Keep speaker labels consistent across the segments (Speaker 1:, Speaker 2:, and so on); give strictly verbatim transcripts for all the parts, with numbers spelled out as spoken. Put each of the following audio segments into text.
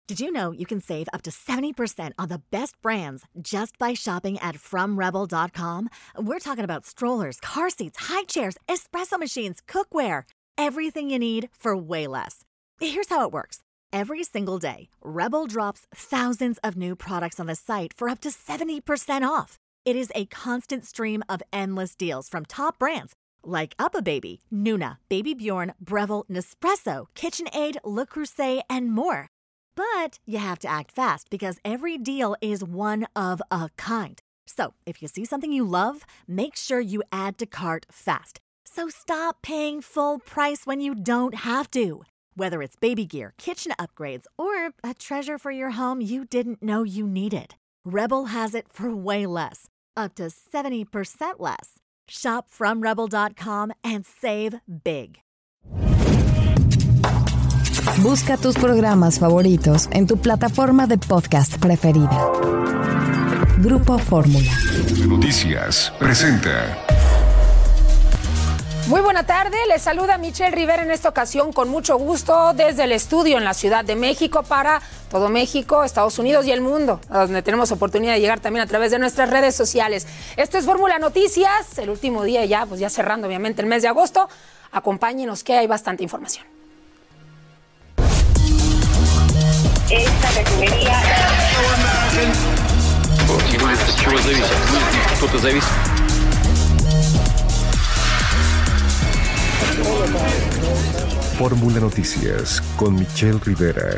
Speaker 1: Did you know you can save up to seventy percent on the best brands just by shopping at from rebel dot com? We're talking about strollers, car seats, high chairs, espresso machines, cookware, everything you need for way less. Here's how it works. Every single day, Rebel drops thousands of new products on the site for up to seventy percent off. It is a constant stream of endless deals from top brands like UPPAbaby, Nuna, Baby Bjorn, Breville, Nespresso, KitchenAid, Le Creuset, and more. But you have to act fast because every deal is one of a kind. So if you see something you love, make sure you add to cart fast. So stop paying full price when you don't have to. Whether it's baby gear, kitchen upgrades, or a treasure for your home you didn't know you needed, Rebel has it for way less, up to seventy percent less. Shop from rebel dot com and save big.
Speaker 2: Busca tus programas favoritos en tu plataforma de podcast preferida. Grupo Fórmula.
Speaker 3: Noticias presenta.
Speaker 4: Muy buena tarde, les saluda Michelle Rivera en esta ocasión con mucho gusto desde el estudio en la Ciudad de México para todo México, Estados Unidos y el mundo, a donde tenemos oportunidad de llegar también a través de nuestras redes sociales. Esto es Fórmula Noticias, el último día ya, pues ya cerrando obviamente el mes de agosto. Acompáñenos que hay bastante información.
Speaker 5: Esta refinería.
Speaker 3: Fórmula Noticias con Michelle Rivera.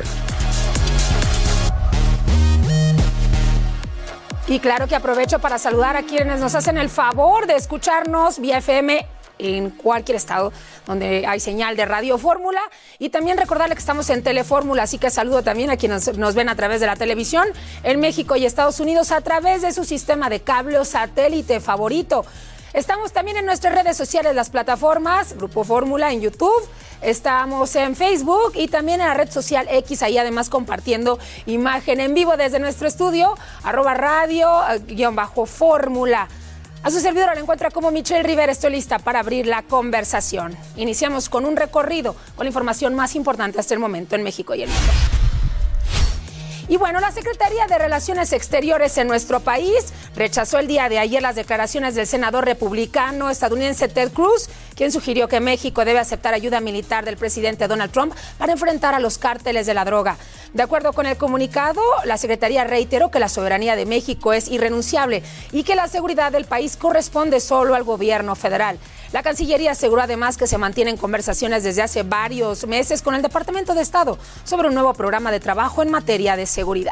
Speaker 4: Y claro que aprovecho para saludar a quienes nos hacen el favor de escucharnos vía F M en cualquier estado donde hay señal de Radio Fórmula, y también recordarle que estamos en Telefórmula, así que saludo también a quienes nos ven a través de la televisión en México y Estados Unidos a través de su sistema de cable o satélite favorito. Estamos también en nuestras redes sociales, las plataformas Grupo Fórmula en YouTube, estamos en Facebook y también en la red social X, ahí además compartiendo imagen en vivo desde nuestro estudio, arroba radio, guión bajo Fórmula. A su servidora la encuentra como Michelle Rivera. Estoy lista para abrir la conversación. Iniciamos con un recorrido con la información más importante hasta el momento en México y el mundo. Y bueno, la Secretaría de Relaciones Exteriores en nuestro país rechazó el día de ayer las declaraciones del senador republicano estadounidense Ted Cruz, quien sugirió que México debe aceptar ayuda militar del presidente Donald Trump para enfrentar a los cárteles de la droga. De acuerdo con el comunicado, la Secretaría reiteró que la soberanía de México es irrenunciable y que la seguridad del país corresponde solo al gobierno federal. La Cancillería aseguró además que se mantienen conversaciones desde hace varios meses con el Departamento de Estado sobre un nuevo programa de trabajo en materia de seguridad.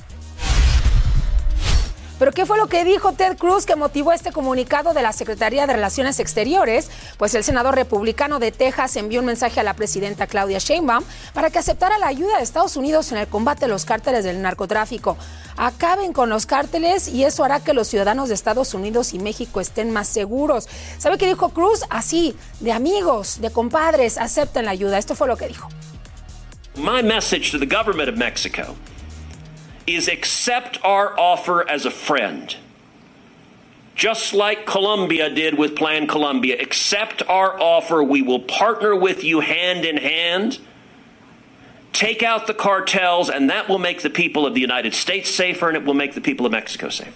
Speaker 4: ¿Pero qué fue lo que dijo Ted Cruz que motivó este comunicado de la Secretaría de Relaciones Exteriores? Pues el senador republicano de Texas envió un mensaje a la presidenta Claudia Sheinbaum para que aceptara la ayuda de Estados Unidos en el combate a los cárteles del narcotráfico. Acaben con los cárteles y eso hará que los ciudadanos de Estados Unidos y México estén más seguros. ¿Sabe qué dijo Cruz? Así, de amigos, de compadres, acepten la ayuda. Esto fue lo que dijo.
Speaker 6: My message to the government of Mexico is accept our offer as a friend. Just like Colombia did with Plan Colombia, accept our offer. We will partner with you hand in hand. Take out the cartels, and that will make the people of the United States safer, and it will make the people of Mexico safer.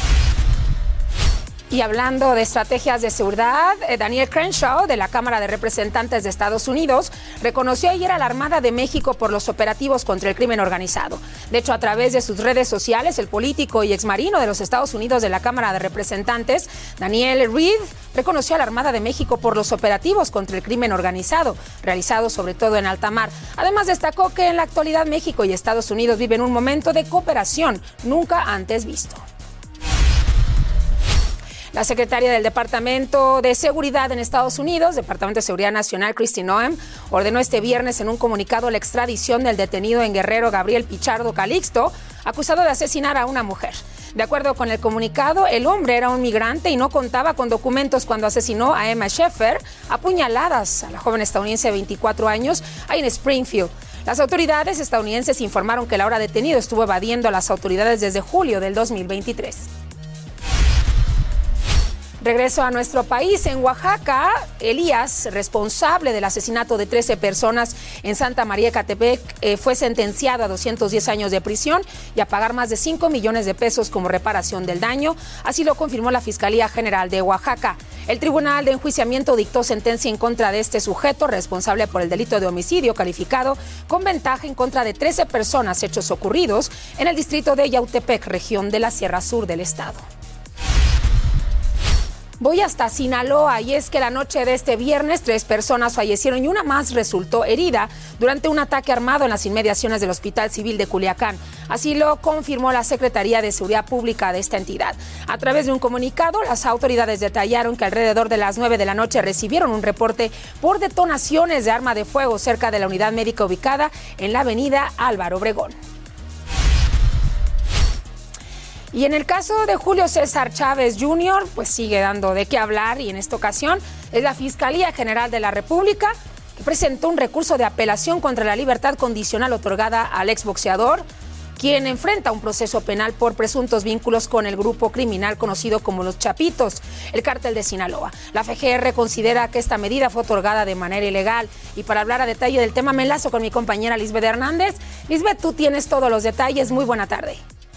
Speaker 4: Y hablando de estrategias de seguridad, Daniel Crenshaw, de la Cámara de Representantes de Estados Unidos, reconoció ayer a la Armada de México por los operativos contra el crimen organizado. De hecho, a través de sus redes sociales, el político y exmarino de los Estados Unidos de la Cámara de Representantes, Daniel Reed, reconoció a la Armada de México por los operativos contra el crimen organizado, realizados sobre todo en alta mar. Además, destacó que en la actualidad México y Estados Unidos viven un momento de cooperación nunca antes visto. La secretaria del Departamento de Seguridad en Estados Unidos, Departamento de Seguridad Nacional, Kristi Noem, ordenó este viernes en un comunicado la extradición del detenido en Guerrero Gabriel Pichardo Calixto, acusado de asesinar a una mujer. De acuerdo con el comunicado, el hombre era un migrante y no contaba con documentos cuando asesinó a Emma Sheffer a puñaladas a la joven estadounidense de veinticuatro años ahí en Springfield. Las autoridades estadounidenses informaron que el ahora detenido estuvo evadiendo a las autoridades desde julio del dos mil veintitrés. Regreso a nuestro país. En Oaxaca, Elías, responsable del asesinato de trece personas en Santa María Ecatepec, eh, fue sentenciado a doscientos diez años de prisión y a pagar más de cinco millones de pesos como reparación del daño. Así lo confirmó la Fiscalía General de Oaxaca. El Tribunal de Enjuiciamiento dictó sentencia en contra de este sujeto, responsable por el delito de homicidio calificado con ventaja en contra de trece personas, hechos ocurridos en el distrito de Yautepec, región de la Sierra Sur del estado. Voy hasta Sinaloa y es que la noche de este viernes tres personas fallecieron y una más resultó herida durante un ataque armado en las inmediaciones del Hospital Civil de Culiacán. Así lo confirmó la Secretaría de Seguridad Pública de esta entidad. A través de un comunicado, las autoridades detallaron que alrededor de las nueve de la noche recibieron un reporte por detonaciones de arma de fuego cerca de la unidad médica ubicada en la avenida Álvaro Obregón. Y en el caso de Julio César Chávez junior, pues sigue dando de qué hablar y en esta ocasión es la Fiscalía General de la República que presentó un recurso de apelación contra la libertad condicional otorgada al exboxeador, quien enfrenta un proceso penal por presuntos vínculos con el grupo criminal conocido como Los Chapitos, el cártel de Sinaloa. La F G R considera que esta medida fue otorgada de manera ilegal. Y para hablar a detalle del tema me enlazo con mi compañera Lisbeth Hernández. Lisbeth, tú tienes todos los detalles. Muy buena tarde.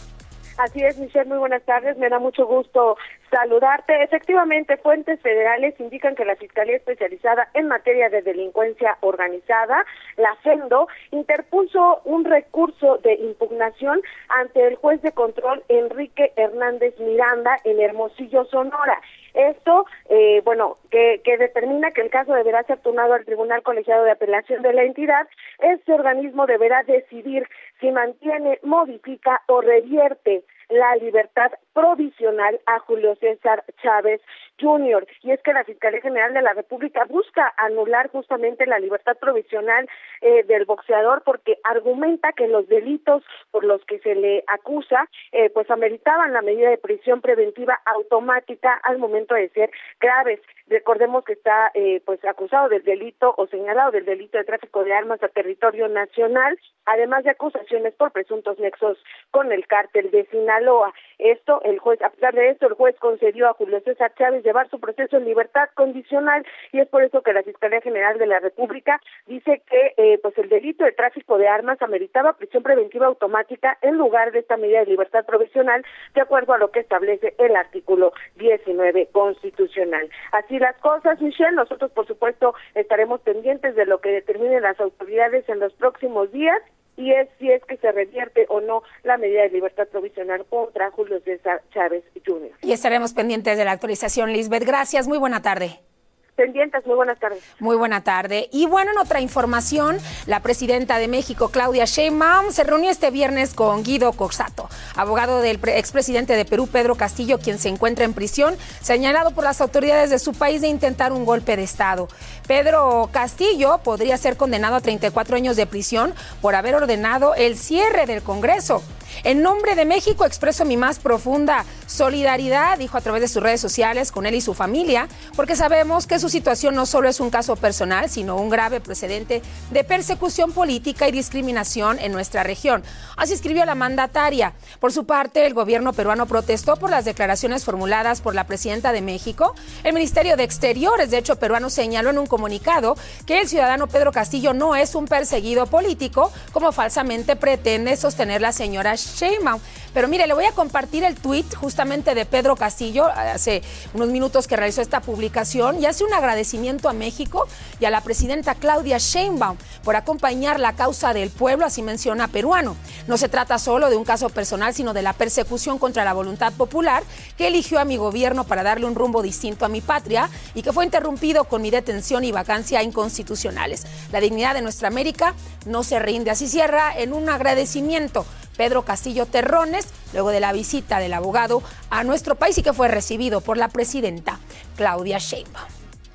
Speaker 7: Así es, Michelle, muy buenas tardes, me da mucho gusto saludarte. Efectivamente, fuentes federales indican que la Fiscalía Especializada en Materia de Delincuencia Organizada, la FENDO, interpuso un recurso de impugnación ante el juez de control Enrique Hernández Miranda en Hermosillo, Sonora. Esto, eh, bueno, que, que determina que el caso deberá ser turnado al Tribunal Colegiado de Apelación de la entidad. Este organismo deberá decidir si mantiene, modifica o revierte la libertad provisional a Julio César Chávez junior Y es que la Fiscalía General de la República busca anular justamente la libertad provisional eh, del boxeador porque argumenta que los delitos por los que se le acusa eh, pues ameritaban la medida de prisión preventiva automática al momento de ser graves. Recordemos que está eh, pues acusado del delito o señalado del delito de tráfico de armas a territorio nacional, además de acusaciones por presuntos nexos con el cártel de Sinaloa. Esto, el juez, a pesar de esto, el juez concedió a Julio César Chávez llevar su proceso en libertad condicional y es por eso que la Fiscalía General de la República dice que eh, pues el delito de tráfico de armas ameritaba prisión preventiva automática en lugar de esta medida de libertad provisional, de acuerdo a lo que establece el artículo diecinueve constitucional. Así las cosas, Michelle, nosotros por supuesto estaremos pendientes de lo que determinen las autoridades en los próximos días y es si es que se revierte o no la medida de libertad provisional contra Julio César Chávez junior
Speaker 4: Y estaremos pendientes de la actualización, Lisbeth. Gracias, muy buena tarde.
Speaker 7: Pendientes, muy buenas tardes.
Speaker 4: Muy buena tarde. Y bueno, en otra información, la presidenta de México, Claudia Sheinbaum, se reunió este viernes con Guido Coxato, abogado del expresidente de Perú, Pedro Castillo, quien se encuentra en prisión, señalado por las autoridades de su país de intentar un golpe de Estado. Pedro Castillo podría ser condenado a treinta y cuatro años de prisión por haber ordenado el cierre del Congreso. En nombre de México expreso mi más profunda solidaridad, dijo a través de sus redes sociales, con él y su familia, porque sabemos que su situación no solo es un caso personal, sino un grave precedente de persecución política y discriminación en nuestra región. Así escribió la mandataria. Por su parte, el gobierno peruano protestó por las declaraciones formuladas por la presidenta de México. El Ministerio de Exteriores, de hecho, peruano señaló en un comunicado que el ciudadano Pedro Castillo no es un perseguido político, como falsamente pretende sostener la señora Sheinbaum. Pero mire, le voy a compartir el tuit justamente de Pedro Castillo, hace unos minutos que realizó esta publicación, y hace un agradecimiento a México y a la presidenta Claudia Sheinbaum por acompañar la causa del pueblo, así menciona peruano. No se trata solo de un caso personal, sino de la persecución contra la voluntad popular que eligió a mi gobierno para darle un rumbo distinto a mi patria y que fue interrumpido con mi detención y vacancia inconstitucionales. La dignidad de nuestra América no se rinde. Así cierra en un agradecimiento Pedro Castillo Terrones, luego de la visita del abogado a nuestro país y que fue recibido por la presidenta Claudia Sheinbaum.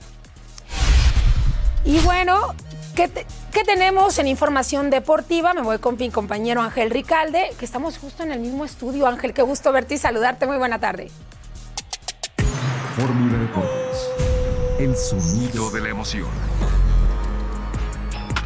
Speaker 4: Y bueno, ¿qué, te, ¿qué tenemos en información deportiva? Me voy con mi compañero Ángel Ricalde, que estamos justo en el mismo estudio. Ángel, qué gusto verte y saludarte. Muy buena tarde.
Speaker 3: Fórmula Deportes, el sonido de la emoción.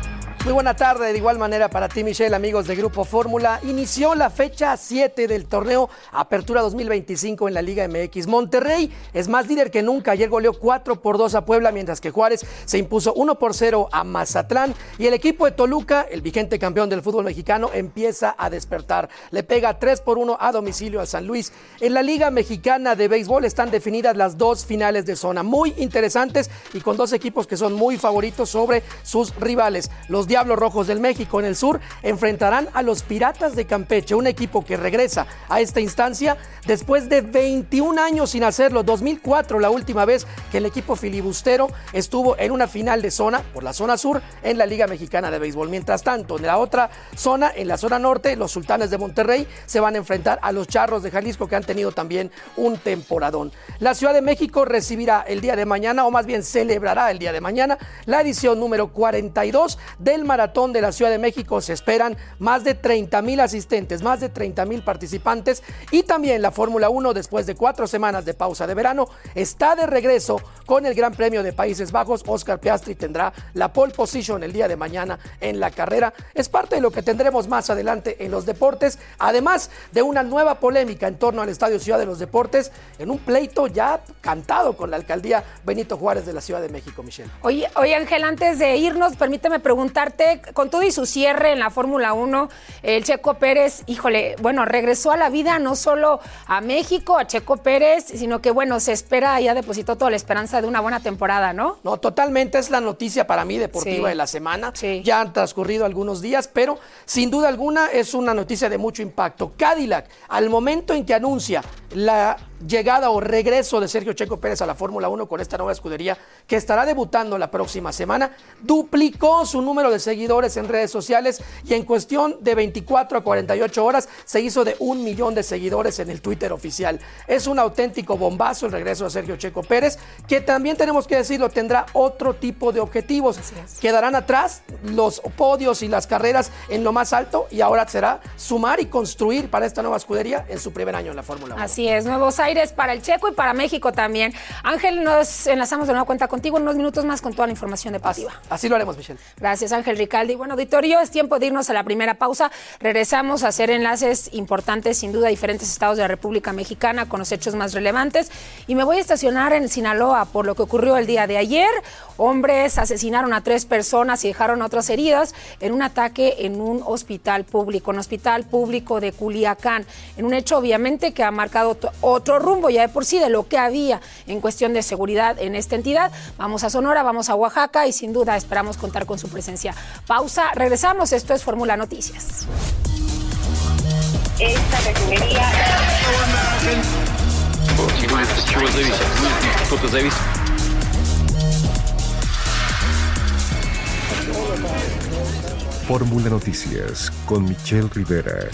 Speaker 8: Muy buena tarde, de igual manera para ti, Michelle, amigos de Grupo Fórmula. Inició la fecha siete del torneo Apertura dos mil veinticinco en la Liga M X. Monterrey es más líder que nunca. Ayer goleó cuatro por dos a Puebla, mientras que Juárez se impuso uno por cero a Mazatlán. Y el equipo de Toluca, el vigente campeón del fútbol mexicano, empieza a despertar. Le pega tres por uno a domicilio al San Luis. En la Liga Mexicana de Béisbol están definidas las dos finales de zona, muy interesantes y con dos equipos que son muy favoritos sobre sus rivales. Los Diablos Rojos del México en el sur enfrentarán a los Piratas de Campeche, un equipo que regresa a esta instancia después de veintiún años sin hacerlo. dos mil cuatro, la última vez que el equipo filibustero estuvo en una final de zona, por la zona sur, en la Liga Mexicana de Béisbol. Mientras tanto, en la otra zona, en la zona norte, los Sultanes de Monterrey se van a enfrentar a los Charros de Jalisco, que han tenido también un temporadón. La Ciudad de México recibirá el día de mañana, o más bien celebrará el día de mañana, la edición número cuarenta y dos del Maratón de la Ciudad de México. Se esperan más de treinta mil asistentes, más de treinta mil participantes, y también la Fórmula uno, después de cuatro semanas de pausa de verano, está de regreso con el Gran Premio de Países Bajos. Oscar Piastri tendrá la pole position el día de mañana en la carrera. Es parte de lo que tendremos más adelante en los deportes, además de una nueva polémica en torno al Estadio Ciudad de los Deportes, en un pleito ya cantado con la alcaldía Benito Juárez de la Ciudad de México, Michelle.
Speaker 4: Oye, oye Ángel, antes de irnos, permíteme preguntarte, con todo y su cierre en la Fórmula uno, el Checo Pérez, híjole, bueno, regresó a la vida no solo a México, a Checo Pérez, sino que, bueno, se espera, ya depositó toda la esperanza de una buena temporada, ¿no?
Speaker 8: No, totalmente, es la noticia para mí deportiva sí. de la semana. Sí. Ya han transcurrido algunos días, pero sin duda alguna es una noticia de mucho impacto. Cadillac, al momento en que anuncia la llegada o regreso de Sergio Checo Pérez a la Fórmula uno con esta nueva escudería que estará debutando la próxima semana, duplicó su número de seguidores en redes sociales y en cuestión de veinticuatro a cuarenta y ocho horas se hizo de un millón de seguidores en el Twitter oficial. Es un auténtico bombazo el regreso de Sergio Checo Pérez, que también tenemos que decirlo, tendrá otro tipo de objetivos. Quedarán atrás los podios y las carreras en lo más alto, y ahora será sumar y construir para esta nueva escudería en su primer año en la Fórmula uno.
Speaker 4: Así es, nuevos aires para el Checo y para México también. Ángel, nos enlazamos de nueva cuenta contigo en unos minutos más con toda la información deportiva.
Speaker 8: Así, así lo haremos, Michelle.
Speaker 4: Gracias, Ángel Ricaldi. Bueno, auditorio, es tiempo de irnos a la primera pausa. Regresamos a hacer enlaces importantes, sin duda, a diferentes estados de la República Mexicana con los hechos más relevantes. Y me voy a estacionar en Sinaloa por lo que ocurrió el día de ayer. Hombres asesinaron a tres personas y dejaron a otras heridas en un ataque en un hospital público, un hospital público de Culiacán, en un hecho obviamente que ha marcado otro rumbo ya de por sí de lo que había en cuestión de seguridad en esta entidad. Vamos a Sonora, vamos a Oaxaca y sin duda esperamos contar con su presencia. Pausa, regresamos, esto es Fórmula Noticias.
Speaker 5: Esta refinería...
Speaker 3: Fórmula Noticias con Michelle Rivera.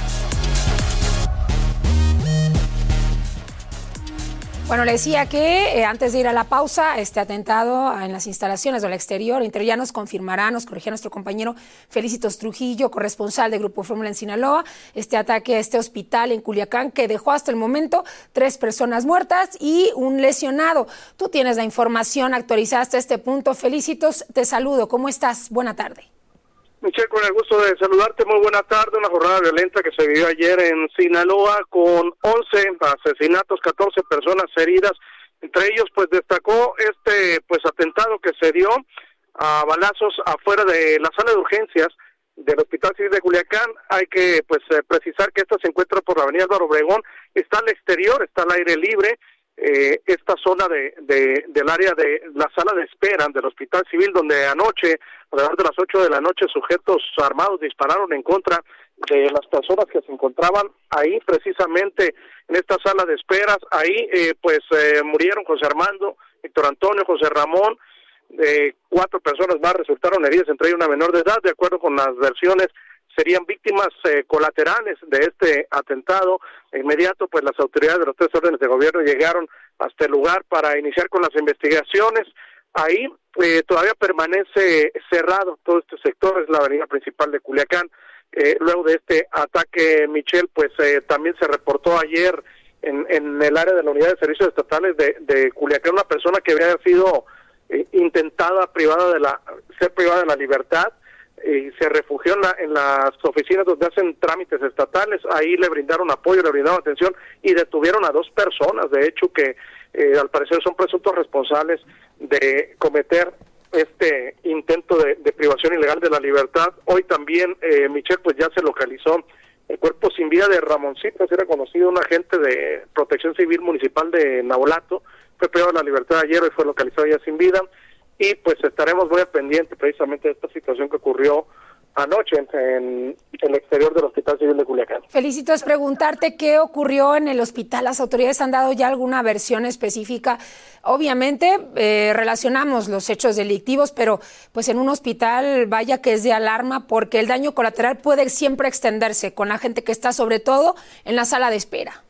Speaker 4: Bueno, le decía que eh, antes de ir a la pausa, este atentado en las instalaciones del exterior, interior, ya nos confirmará, nos corrigirá nuestro compañero Felicitos Trujillo, corresponsal de Grupo Fórmula en Sinaloa, este ataque a este hospital en Culiacán que dejó hasta el momento tres personas muertas y un lesionado. Tú tienes la información actualizada hasta este punto. Felicitos, te saludo. ¿Cómo estás? Buena tarde.
Speaker 9: Michelle, con el gusto de saludarte, muy buena tarde. Una jornada violenta que se vivió ayer en Sinaloa con once asesinatos, catorce personas heridas. Entre ellos, pues destacó este pues atentado que se dio a balazos afuera de la sala de urgencias del Hospital Civil de Culiacán. Hay que pues eh, precisar que esta se encuentra por la avenida Álvaro Obregón, está al exterior, está al aire libre. Eh, esta zona de, de del área de la sala de espera del Hospital Civil, donde anoche, alrededor de las ocho de la noche, sujetos armados dispararon en contra de las personas que se encontraban ahí, precisamente en esta sala de esperas. Ahí, eh, pues, eh, murieron José Armando, Víctor Antonio, José Ramón. Eh, cuatro personas más resultaron heridas, entre ellas una menor de edad. De acuerdo con las versiones, serían víctimas eh, colaterales de este atentado. De inmediato, pues las autoridades de los tres órdenes de gobierno llegaron hasta el lugar para iniciar con las investigaciones. Ahí eh, todavía permanece cerrado todo este sector, es la avenida principal de Culiacán. Eh, luego de este ataque, Michelle, pues eh, también se reportó ayer en, en el área de la Unidad de Servicios Estatales de, de Culiacán una persona que había sido eh, intentada privada de la ser privada de la libertad. y se refugió en, la, en las oficinas donde hacen trámites estatales. Ahí le brindaron apoyo, le brindaron atención y detuvieron a dos personas, de hecho, que eh, al parecer son presuntos responsables de cometer este intento de, de privación ilegal de la libertad. Hoy también, eh, Michelle, pues ya se localizó el cuerpo sin vida de Ramoncito, así era conocido, un agente de Protección Civil Municipal de Navolato. Fue privado de la libertad ayer y fue localizado ya sin vida. Y pues estaremos muy pendientes precisamente de esta situación que ocurrió anoche en, en el exterior del Hospital Civil de Culiacán.
Speaker 4: Felicito, es preguntarte qué ocurrió en el hospital. Las autoridades han dado ya alguna versión específica. Obviamente eh, relacionamos los hechos delictivos, pero pues en un hospital vaya que es de alarma porque el daño colateral puede siempre extenderse con la gente que está sobre todo en la sala de espera.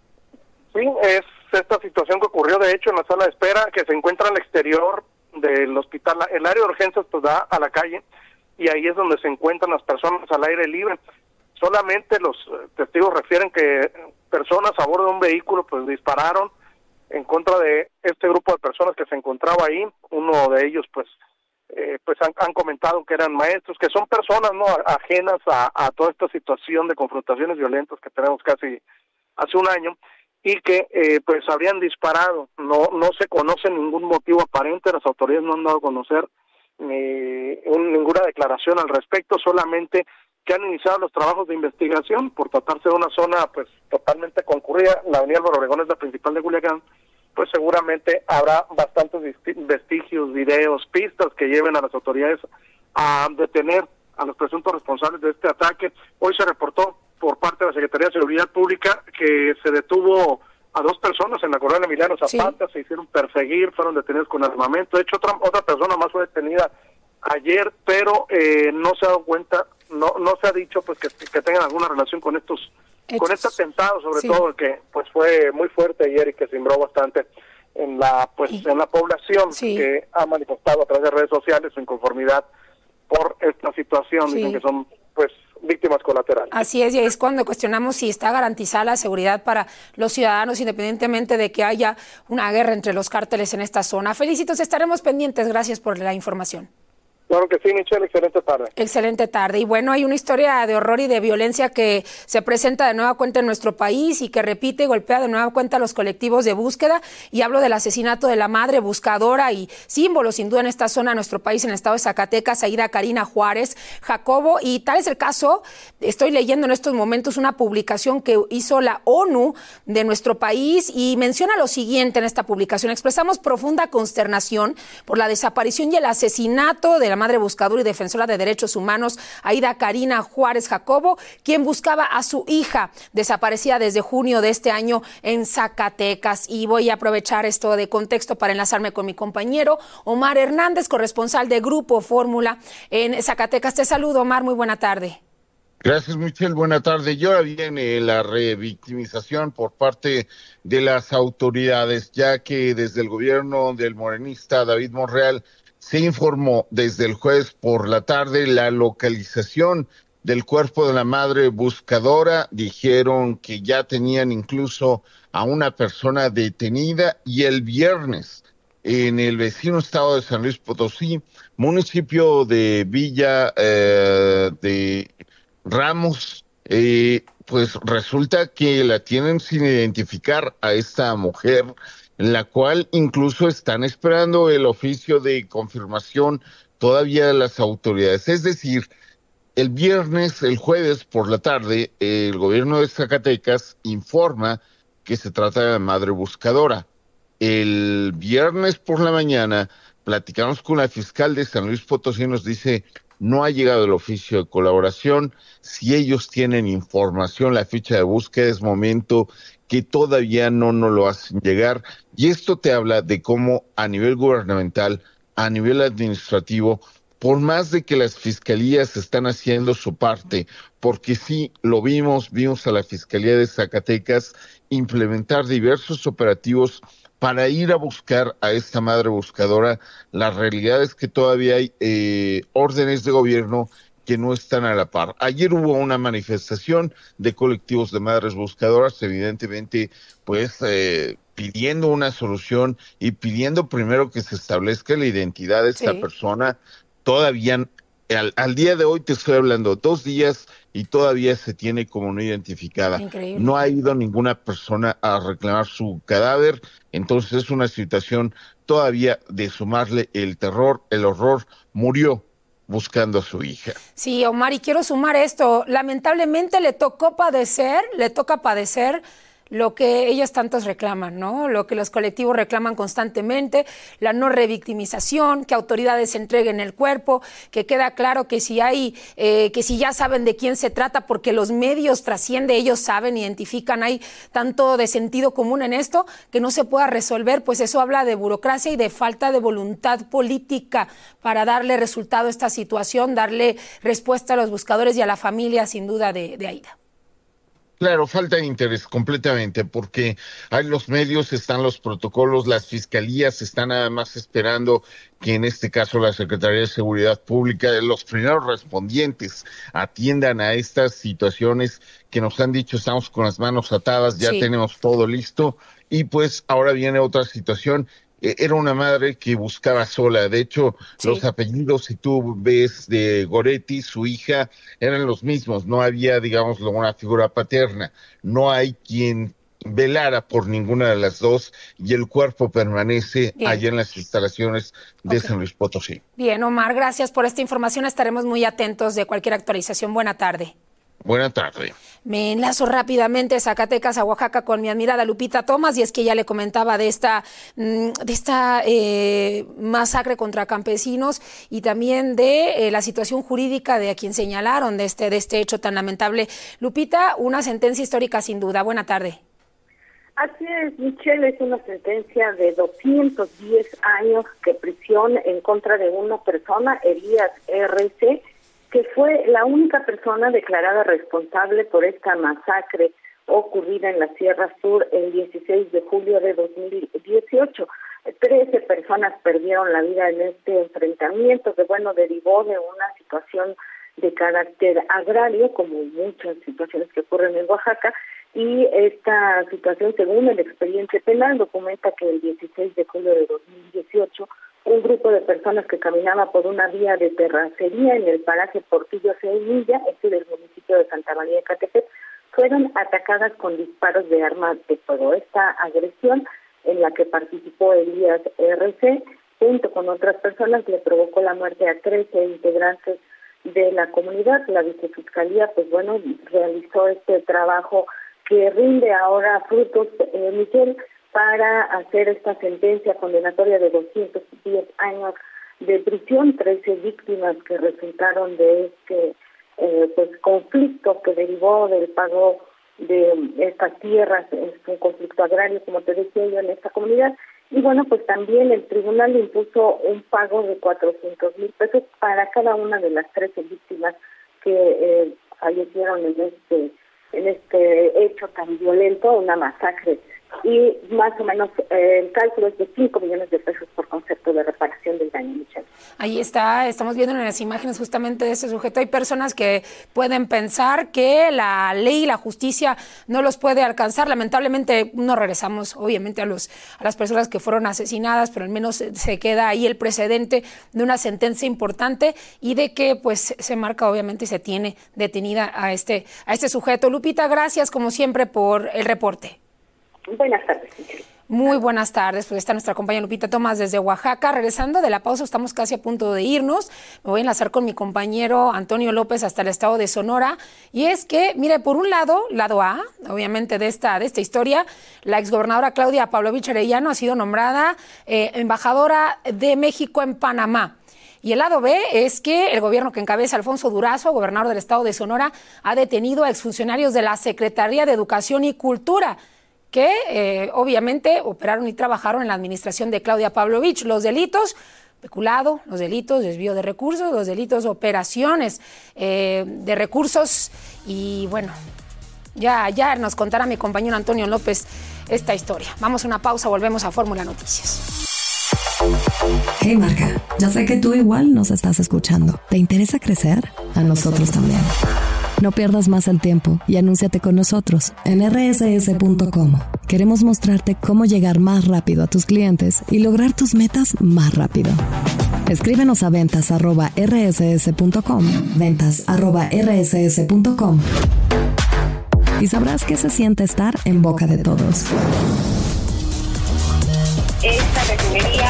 Speaker 9: Sí, es esta situación que ocurrió de hecho en la sala de espera que se encuentra al exterior del hospital. El área de urgencias pues da a la calle y ahí es donde se encuentran las personas al aire libre. Solamente los testigos refieren que personas a bordo de un vehículo pues dispararon en contra de este grupo de personas que se encontraba ahí. Uno de ellos pues eh, pues han, han comentado que eran maestros, que son personas no ajenas a, a toda esta situación de confrontaciones violentas que tenemos casi hace un año, y que eh, pues habrían disparado. No no se conoce ningún motivo aparente, las autoridades no han dado a conocer eh, un, ninguna declaración al respecto, solamente que han iniciado los trabajos de investigación por tratarse de una zona pues totalmente concurrida. La avenida Álvaro Obregón es la principal de Culiacán, pues seguramente habrá bastantes vestigios, videos, pistas que lleven a las autoridades a detener a los presuntos responsables de este ataque. Hoy se reportó por parte de la Secretaría de Seguridad Pública que se detuvo a dos personas en la colonia Emiliano Zapata, sí. Se hicieron perseguir, fueron detenidos con armamento. De hecho, otra otra persona más fue detenida ayer, pero eh, no se ha dado cuenta, no no se ha dicho pues que, que tengan alguna relación con estos Hechos. con este atentado, sobre sí. todo que pues fue muy fuerte ayer y que cimbró bastante en la pues ¿Y? en la población sí. que ha manifestado a través de redes sociales su inconformidad por esta situación. Sí. Dicen que son pues víctimas colaterales.
Speaker 4: Así es, y es cuando cuestionamos si está garantizada la seguridad para los ciudadanos, independientemente de que haya una guerra entre los cárteles en esta zona. Felicitos, estaremos pendientes. Gracias por la información.
Speaker 9: Claro que sí, Michelle, excelente tarde.
Speaker 4: Excelente tarde. Y bueno, hay una historia de horror y de violencia que se presenta de nueva cuenta en nuestro país y que repite y golpea de nueva cuenta a los colectivos de búsqueda. Y hablo del asesinato de la madre buscadora y símbolo, sin duda, en esta zona de nuestro país, en el estado de Zacatecas, Aida Karina Juárez Jacobo. Y tal es el caso, estoy leyendo en estos momentos una publicación que hizo la ONU de nuestro país y menciona lo siguiente en esta publicación. Expresamos profunda consternación por la desaparición y el asesinato de la madre buscadora y defensora de derechos humanos, Aida Karina Juárez Jacobo, quien buscaba a su hija, desaparecida desde junio de este año en Zacatecas. Y voy a aprovechar esto de contexto para enlazarme con mi compañero Omar Hernández, corresponsal de Grupo Fórmula en Zacatecas. Te saludo, Omar, muy buena tarde.
Speaker 10: Gracias, Michelle. Buena tarde. Y ahora viene la revictimización por parte de las autoridades, ya que desde el gobierno del morenista David Monreal se informó desde el jueves por la tarde la localización del cuerpo de la madre buscadora. Dijeron que ya tenían incluso a una persona detenida, y el viernes en el vecino estado de San Luis Potosí, municipio de Villa eh, de Ramos, eh, pues resulta que la tienen sin identificar a esta mujer, la cual incluso están esperando el oficio de confirmación todavía de las autoridades. Es decir, el viernes, el jueves por la tarde, el gobierno de Zacatecas informa que se trata de la madre buscadora. El viernes por la mañana platicamos con la fiscal de San Luis Potosí y nos dice: no ha llegado el oficio de colaboración. Si ellos tienen información, la ficha de búsqueda, es momento que todavía no nos lo hacen llegar. Y esto te habla de cómo a nivel gubernamental, a nivel administrativo, por más de que las fiscalías están haciendo su parte, porque sí, lo vimos, vimos a la Fiscalía de Zacatecas implementar diversos operativos para ir a buscar a esta madre buscadora. La realidad es que todavía hay eh, órdenes de gobierno que no están a la par. Ayer hubo una manifestación de colectivos de madres buscadoras, evidentemente, pues, eh, pidiendo una solución y pidiendo primero que se establezca la identidad de esta sí. persona. Todavía al, al día de hoy te estoy hablando, dos días y todavía se tiene como no identificada.
Speaker 4: Increíble.
Speaker 10: No ha ido ninguna persona a reclamar su cadáver, entonces es una situación todavía de sumarle el terror, el horror. Murió buscando a su hija.
Speaker 4: Sí, Omar, y quiero sumar esto. Lamentablemente le tocó padecer, le toca padecer lo que ellos tantos reclaman, ¿no? Lo que los colectivos reclaman constantemente, la no revictimización, que autoridades entreguen el cuerpo, que queda claro que si hay, eh, que si ya saben de quién se trata, porque los medios trascienden, ellos saben, identifican, hay tanto de sentido común en esto, que no se pueda resolver, pues eso habla de burocracia y de falta de voluntad política para darle resultado a esta situación, darle respuesta a los buscadores y a la familia, sin duda, de, de Aida.
Speaker 10: Claro, falta de interés completamente, porque hay los medios, están los protocolos, las fiscalías están además esperando que en este caso la Secretaría de Seguridad Pública, los primeros respondientes, atiendan a estas situaciones que nos han dicho estamos con las manos atadas, ya sí. Tenemos todo listo, y pues ahora viene otra situación. Era una madre que buscaba sola. De hecho, sí. Los apellidos, si tú ves de Goretti, su hija, eran los mismos. No había, digamos, una figura paterna. No hay quien velara por ninguna de las dos y el cuerpo permanece Bien. allá en las instalaciones de okay. San Luis Potosí.
Speaker 4: Bien, Omar, gracias por esta información. Estaremos muy atentos de cualquier actualización. Buena tarde.
Speaker 10: Buena tarde.
Speaker 4: Me enlazo rápidamente Zacatecas a Oaxaca con mi admirada Lupita Thomas, y es que ya le comentaba de esta, de esta eh, masacre contra campesinos y también de eh, la situación jurídica de a quien señalaron de este, de este hecho tan lamentable. Lupita, una sentencia histórica sin duda. Buena tarde.
Speaker 7: Así es, Michelle, es una sentencia de doscientos diez años de prisión en contra de una persona, Elías R C, que fue la única persona declarada responsable por esta masacre ocurrida en la Sierra Sur el dieciséis de julio de dos mil dieciocho. Trece personas perdieron la vida en este enfrentamiento, que bueno, derivó de una situación de carácter agrario, como muchas situaciones que ocurren en Oaxaca, y esta situación, según el expediente penal, documenta que el dieciséis de julio de dos mil dieciocho un grupo de personas que caminaba por una vía de terracería en el paraje Portillo Semilla, este del municipio de Santa María de Catepec, fueron atacadas con disparos de armas de fuego. Esta agresión, en la que participó Elías R C, junto con otras personas, le provocó la muerte a trece integrantes de la comunidad. La vicefiscalía, pues bueno, realizó este trabajo que rinde ahora frutos, eh, Miguel, para hacer esta sentencia condenatoria de doscientos diez años de prisión, trece víctimas que resultaron de este eh, pues conflicto que derivó del pago de estas tierras. Es un conflicto agrario, como te decía yo, en esta comunidad. Y bueno, pues también el tribunal impuso un pago de cuatrocientos mil pesos para cada una de las trece víctimas que eh, fallecieron en este, en este hecho tan violento, una masacre. Y más o menos eh, el cálculo es de cinco millones de pesos por concepto de reparación del daño, Michelle.
Speaker 4: Ahí está, estamos viendo en las imágenes justamente de ese sujeto. Hay personas que pueden pensar que la ley y la justicia no los puede alcanzar. Lamentablemente no regresamos, obviamente, a los a las personas que fueron asesinadas, pero al menos se queda ahí el precedente de una sentencia importante y de que pues se marca, obviamente, y se tiene detenida a este, a este sujeto. Lupita, gracias como siempre por el reporte.
Speaker 7: Buenas tardes.
Speaker 4: Muy buenas tardes, pues está nuestra compañera Lupita Thomas desde Oaxaca. Regresando de la pausa, estamos casi a punto de irnos. Me voy a enlazar con mi compañero Antonio López hasta el estado de Sonora. Y es que, mire, por un lado, lado A, obviamente de esta, de esta historia, la exgobernadora Claudia Pavlovich Arellano ha sido nombrada eh, embajadora de México en Panamá. Y el lado B es que el gobierno que encabeza Alfonso Durazo, gobernador del estado de Sonora, ha detenido a exfuncionarios de la Secretaría de Educación y Cultura, que eh, obviamente operaron y trabajaron en la administración de Claudia Pavlovich. Los delitos, peculado, los delitos, desvío de recursos, los delitos, operaciones eh, de recursos. Y bueno, ya, ya nos contará mi compañero Antonio López esta historia. Vamos a una pausa, volvemos a Fórmula Noticias.
Speaker 2: Hey Marca, ya sé que tú igual nos estás escuchando. ¿Te interesa crecer? A nosotros también. No pierdas más el tiempo y anúnciate con nosotros en erre ese ese punto com. Queremos mostrarte cómo llegar más rápido a tus clientes y lograr tus metas más rápido. Escríbenos a ventas arroba r s s punto com, ventas arroba r s s punto com, y sabrás qué se siente estar en boca de todos.
Speaker 5: Esta refinería...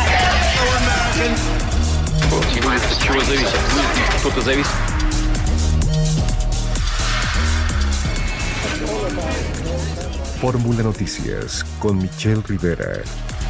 Speaker 3: Fórmula Noticias con Michelle Rivera.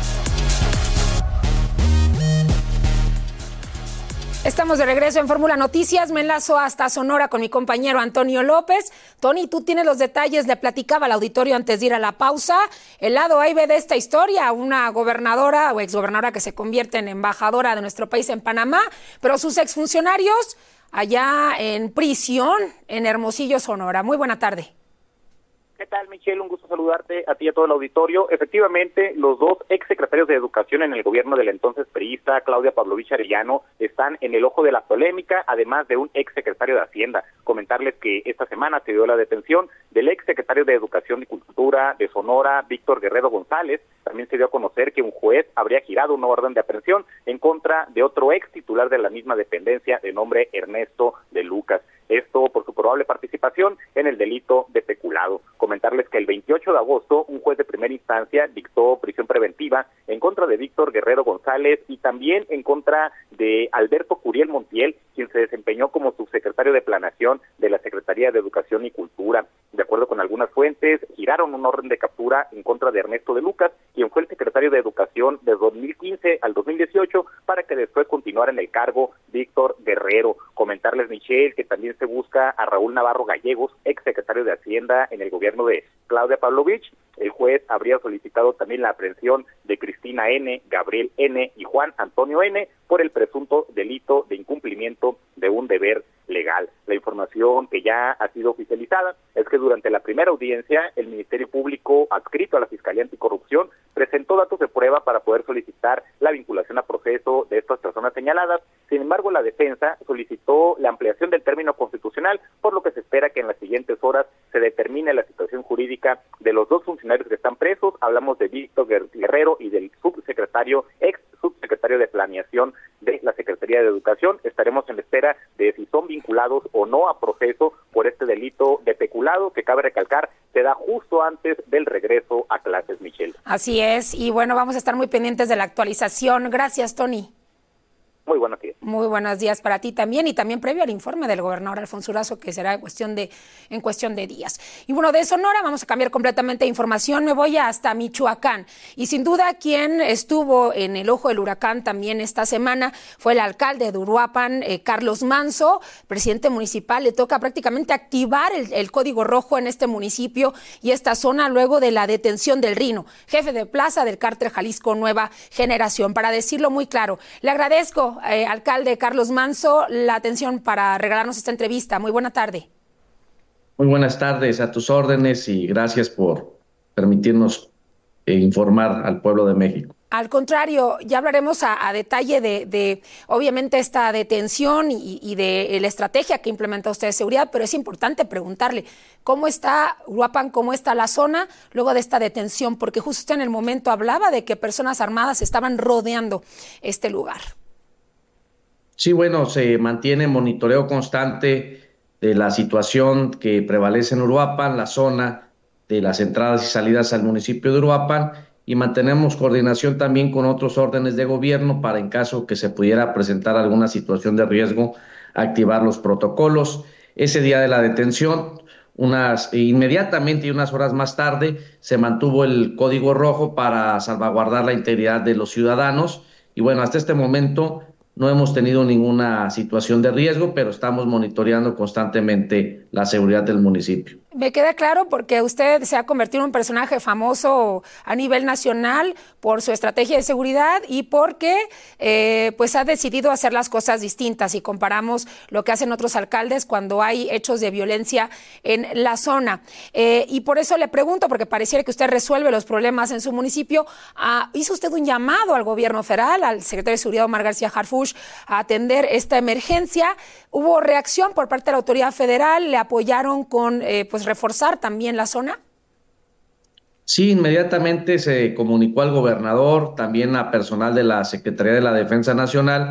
Speaker 4: Estamos de regreso en Fórmula Noticias. Me enlazo hasta Sonora con mi compañero Antonio López. Tony, tú tienes los detalles. Le platicaba al auditorio antes de ir a la pausa. El lado A y B de esta historia, una gobernadora o exgobernadora que se convierte en embajadora de nuestro país en Panamá, pero sus exfuncionarios allá en prisión en Hermosillo, Sonora. Muy buena tarde.
Speaker 11: ¿Qué tal, Michelle? Un gusto saludarte a ti y a todo el auditorio. Efectivamente, los dos exsecretarios de Educación en el gobierno del entonces priista, Claudia Pavlovich Arellano, están en el ojo de la polémica, además de un exsecretario de Hacienda. Comentarles que esta semana se dio la detención del exsecretario de Educación y Cultura de Sonora, Víctor Guerrero González. También se dio a conocer que un juez habría girado una orden de aprehensión en contra de otro ex titular de la misma dependencia de nombre Ernesto de Lucas. Esto por su probable participación en el delito de peculado. Comentarles que el veintiocho de agosto, un juez de primera instancia dictó prisión preventiva en contra de Víctor Guerrero González y también en contra de Alberto Curiel Montiel, quien se desempeñó como subsecretario de Planeación de la Secretaría de Educación y Cultura. De acuerdo con algunas fuentes, giraron una orden de captura en contra de Ernesto de Lucas, quien fue el secretario de Educación de dos mil quince al dos mil dieciocho, para que después continuara en el cargo Víctor Guerrero. Comentarles, Michelle, que también se busca a Raúl Navarro Gallegos, ex secretario de Hacienda en el gobierno de Claudia Pavlovich. El juez habría solicitado también la aprehensión de Cristina N., Gabriel N. y Juan Antonio N. por el presunto delito de incumplimiento de un deber legal. La información que ya ha sido oficializada es que durante la primera audiencia, el Ministerio Público adscrito a la Fiscalía Anticorrupción presentó datos de prueba para poder solicitar la vinculación a proceso de estas personas señaladas. Sin embargo, la defensa solicitó la ampliación del término constitucional, por lo que se espera que en las siguientes horas se determine la situación jurídica de los dos funcionarios que están presos. Hablamos de Víctor Guerrero y del subsecretario, ex subsecretario de Planeación de la Secretaría de Educación. Estaremos en la espera de si son vinculados o no a proceso por este delito de peculado, que cabe recalcar se da justo antes del regreso a clases, Michelle.
Speaker 4: Así es, y bueno, vamos a estar muy pendientes de la actualización. Gracias, Tony.
Speaker 11: Muy buenos días.
Speaker 4: Muy buenos días para ti también, y también previo al informe del gobernador Alfonso Durazo, que será en cuestión de en cuestión de días. Y bueno, de Sonora vamos a cambiar completamente de información. Me voy hasta Michoacán, y sin duda quien estuvo en el ojo del huracán también esta semana fue el alcalde de Uruapan, eh, Carlos Manso, presidente municipal. Le toca prácticamente activar el, el código rojo en este municipio y esta zona luego de la detención del Rino, jefe de plaza del cártel Jalisco Nueva Generación. Para decirlo muy claro, le agradezco, Eh, alcalde Carlos Manso, la atención para regalarnos esta entrevista. Muy buena tarde.
Speaker 12: Muy buenas tardes, a tus órdenes, y gracias por permitirnos eh, informar al pueblo de México.
Speaker 4: Al contrario, ya hablaremos a, a detalle de, de, obviamente, esta detención y, y de la estrategia que implementa usted de seguridad, pero es importante preguntarle cómo está Uruapan, cómo está la zona luego de esta detención, porque justo en el momento hablaba de que personas armadas estaban rodeando este lugar.
Speaker 12: Sí, bueno, se mantiene monitoreo constante de la situación que prevalece en Uruapan, la zona de las entradas y salidas al municipio de Uruapan, y mantenemos coordinación también con otros órdenes de gobierno para, en caso que se pudiera presentar alguna situación de riesgo, activar los protocolos. Ese día de la detención, unas inmediatamente y unas horas más tarde, se mantuvo el código rojo para salvaguardar la integridad de los ciudadanos, y bueno, hasta este momento no hemos tenido ninguna situación de riesgo, pero estamos monitoreando constantemente la seguridad del municipio.
Speaker 4: Me queda claro, porque usted se ha convertido en un personaje famoso a nivel nacional por su estrategia de seguridad y porque eh, pues ha decidido hacer las cosas distintas, y comparamos lo que hacen otros alcaldes cuando hay hechos de violencia en la zona. Eh, y por eso le pregunto, porque pareciera que usted resuelve los problemas en su municipio. Ah, ¿hizo usted un llamado al gobierno federal, al secretario de Seguridad Omar García Harfuch, a atender esta emergencia? ¿Hubo reacción por parte de la autoridad federal? ¿Le apoyaron con eh, pues reforzar también la zona?
Speaker 12: Sí, inmediatamente se comunicó al gobernador, también a personal de la Secretaría de la Defensa Nacional,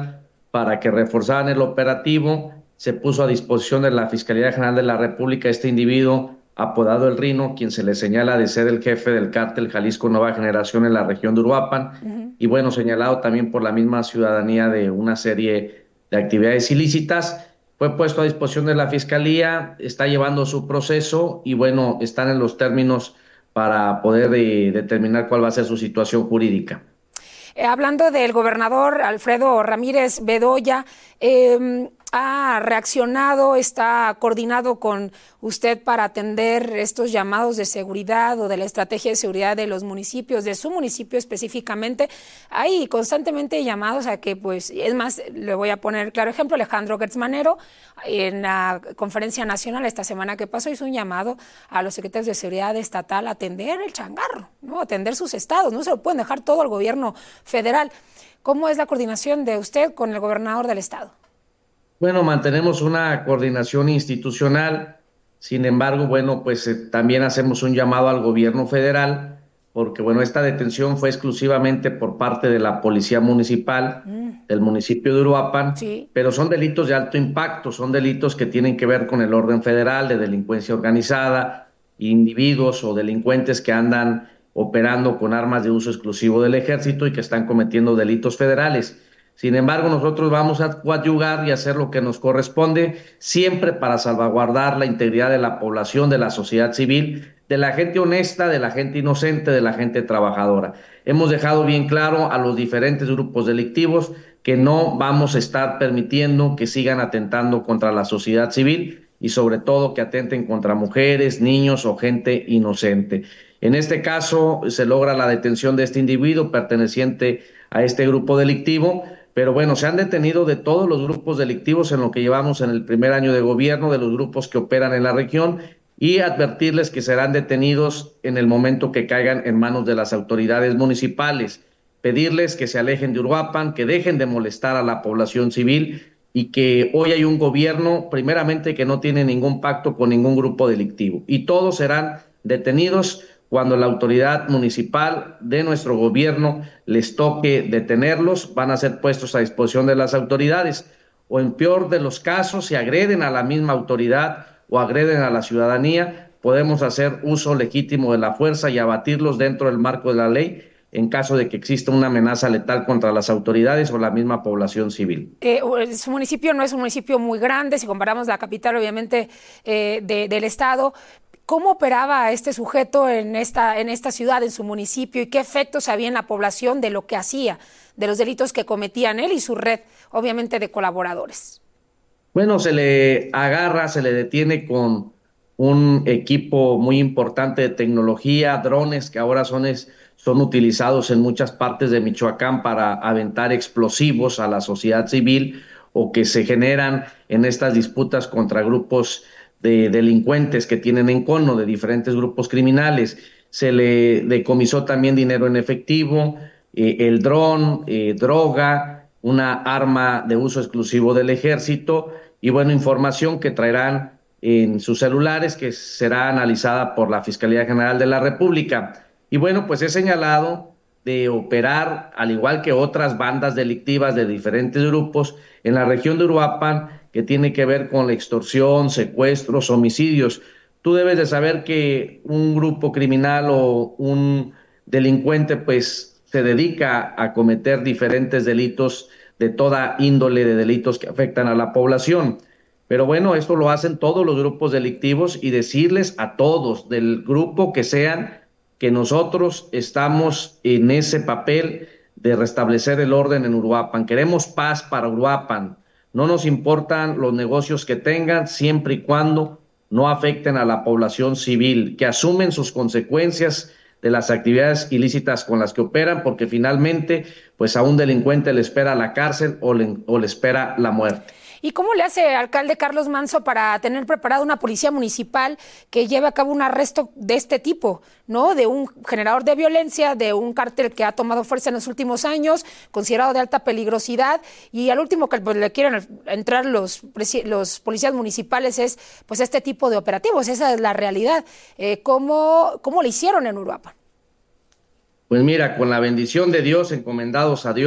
Speaker 12: para que reforzaran el operativo. Se puso a disposición de la Fiscalía General de la República este individuo apodado El Rino, quien se le señala de ser el jefe del cártel Jalisco Nueva Generación en la región de Uruapan, uh-huh. y bueno, señalado también por la misma ciudadanía de una serie de actividades ilícitas. Fue puesto a disposición de la Fiscalía, está llevando su proceso y bueno, están en los términos para poder de, determinar cuál va a ser su situación jurídica.
Speaker 4: Eh, hablando del gobernador Alfredo Ramírez Bedoya, eh, ha reaccionado, está coordinado con usted para atender estos llamados de seguridad o de la estrategia de seguridad de los municipios, de su municipio específicamente. Hay constantemente llamados a que, pues, es más, le voy a poner claro ejemplo, Alejandro Gertz Manero, en la conferencia nacional esta semana que pasó, hizo un llamado a los secretarios de seguridad estatal a atender el changarro, ¿no? Atender sus estados, no se lo pueden dejar todo al gobierno federal. ¿Cómo es la coordinación de usted con el gobernador del estado?
Speaker 12: Bueno, mantenemos una coordinación institucional, sin embargo, bueno, pues eh, también hacemos un llamado al gobierno federal, porque bueno, esta detención fue exclusivamente por parte de la Policía Municipal mm. del municipio de Uruapan, sí. pero son delitos de alto impacto, son delitos que tienen que ver con el orden federal, de delincuencia organizada, individuos o delincuentes que andan operando con armas de uso exclusivo del ejército y que están cometiendo delitos federales. Sin embargo, nosotros vamos a coadyuvar y hacer lo que nos corresponde, siempre para salvaguardar la integridad de la población, de la sociedad civil, de la gente honesta, de la gente inocente, de la gente trabajadora. Hemos dejado bien claro a los diferentes grupos delictivos que no vamos a estar permitiendo que sigan atentando contra la sociedad civil y sobre todo que atenten contra mujeres, niños o gente inocente. En este caso se logra la detención de este individuo perteneciente a este grupo delictivo, pero bueno, se han detenido de todos los grupos delictivos en lo que llevamos en el primer año de gobierno, de los grupos que operan en la región, y advertirles que serán detenidos en el momento que caigan en manos de las autoridades municipales. Pedirles que se alejen de Uruapan, que dejen de molestar a la población civil y que hoy hay un gobierno, primeramente, que no tiene ningún pacto con ningún grupo delictivo. Y todos serán detenidos cuando la autoridad municipal de nuestro gobierno les toque detenerlos, van a ser puestos a disposición de las autoridades, o en peor de los casos, si agreden a la misma autoridad o agreden a la ciudadanía, podemos hacer uso legítimo de la fuerza y abatirlos dentro del marco de la ley en caso de que exista una amenaza letal contra las autoridades o la misma población civil.
Speaker 4: Eh, su municipio no es un municipio muy grande, si comparamos la capital, obviamente, eh, de, del estado. ¿Cómo operaba este sujeto en esta, en esta ciudad, en su municipio, y qué efectos había en la población de lo que hacía, de los delitos que cometían él y su red, obviamente, de colaboradores?
Speaker 12: Bueno, se le agarra, se le detiene con un equipo muy importante de tecnología, drones que ahora son, es, son utilizados en muchas partes de Michoacán para aventar explosivos a la sociedad civil o que se generan en estas disputas contra grupos de delincuentes que tienen encono de diferentes grupos criminales. Se le decomisó también dinero en efectivo, eh, el dron, eh, droga, una arma de uso exclusivo del ejército y bueno, información que traerán en sus celulares que será analizada por la Fiscalía General de la República. Y bueno, pues es señalado de operar, al igual que otras bandas delictivas de diferentes grupos, en la región de Uruapan, que tiene que ver con la extorsión, secuestros, homicidios. Tú debes de saber que un grupo criminal o un delincuente pues se dedica a cometer diferentes delitos de toda índole de delitos que afectan a la población. Pero bueno, esto lo hacen todos los grupos delictivos y decirles a todos, del grupo que sean, que nosotros estamos en ese papel de restablecer el orden en Uruapan. Queremos paz para Uruapan. No nos importan los negocios que tengan, siempre y cuando no afecten a la población civil, que asumen sus consecuencias de las actividades ilícitas con las que operan, porque finalmente, pues a un delincuente le espera la cárcel o le, o le espera la muerte.
Speaker 4: ¿Y cómo le hace, alcalde Carlos Manzo, para tener preparada una policía municipal que lleve a cabo un arresto de este tipo, ¿no? De un generador de violencia, de un cártel que ha tomado fuerza en los últimos años, considerado de alta peligrosidad, y al último que pues, le quieren entrar los, los policías municipales es pues este tipo de operativos? Esa es la realidad. Eh, ¿cómo, ¿Cómo le hicieron en Uruapan?
Speaker 12: Pues mira, con la bendición de Dios, encomendados a Dios,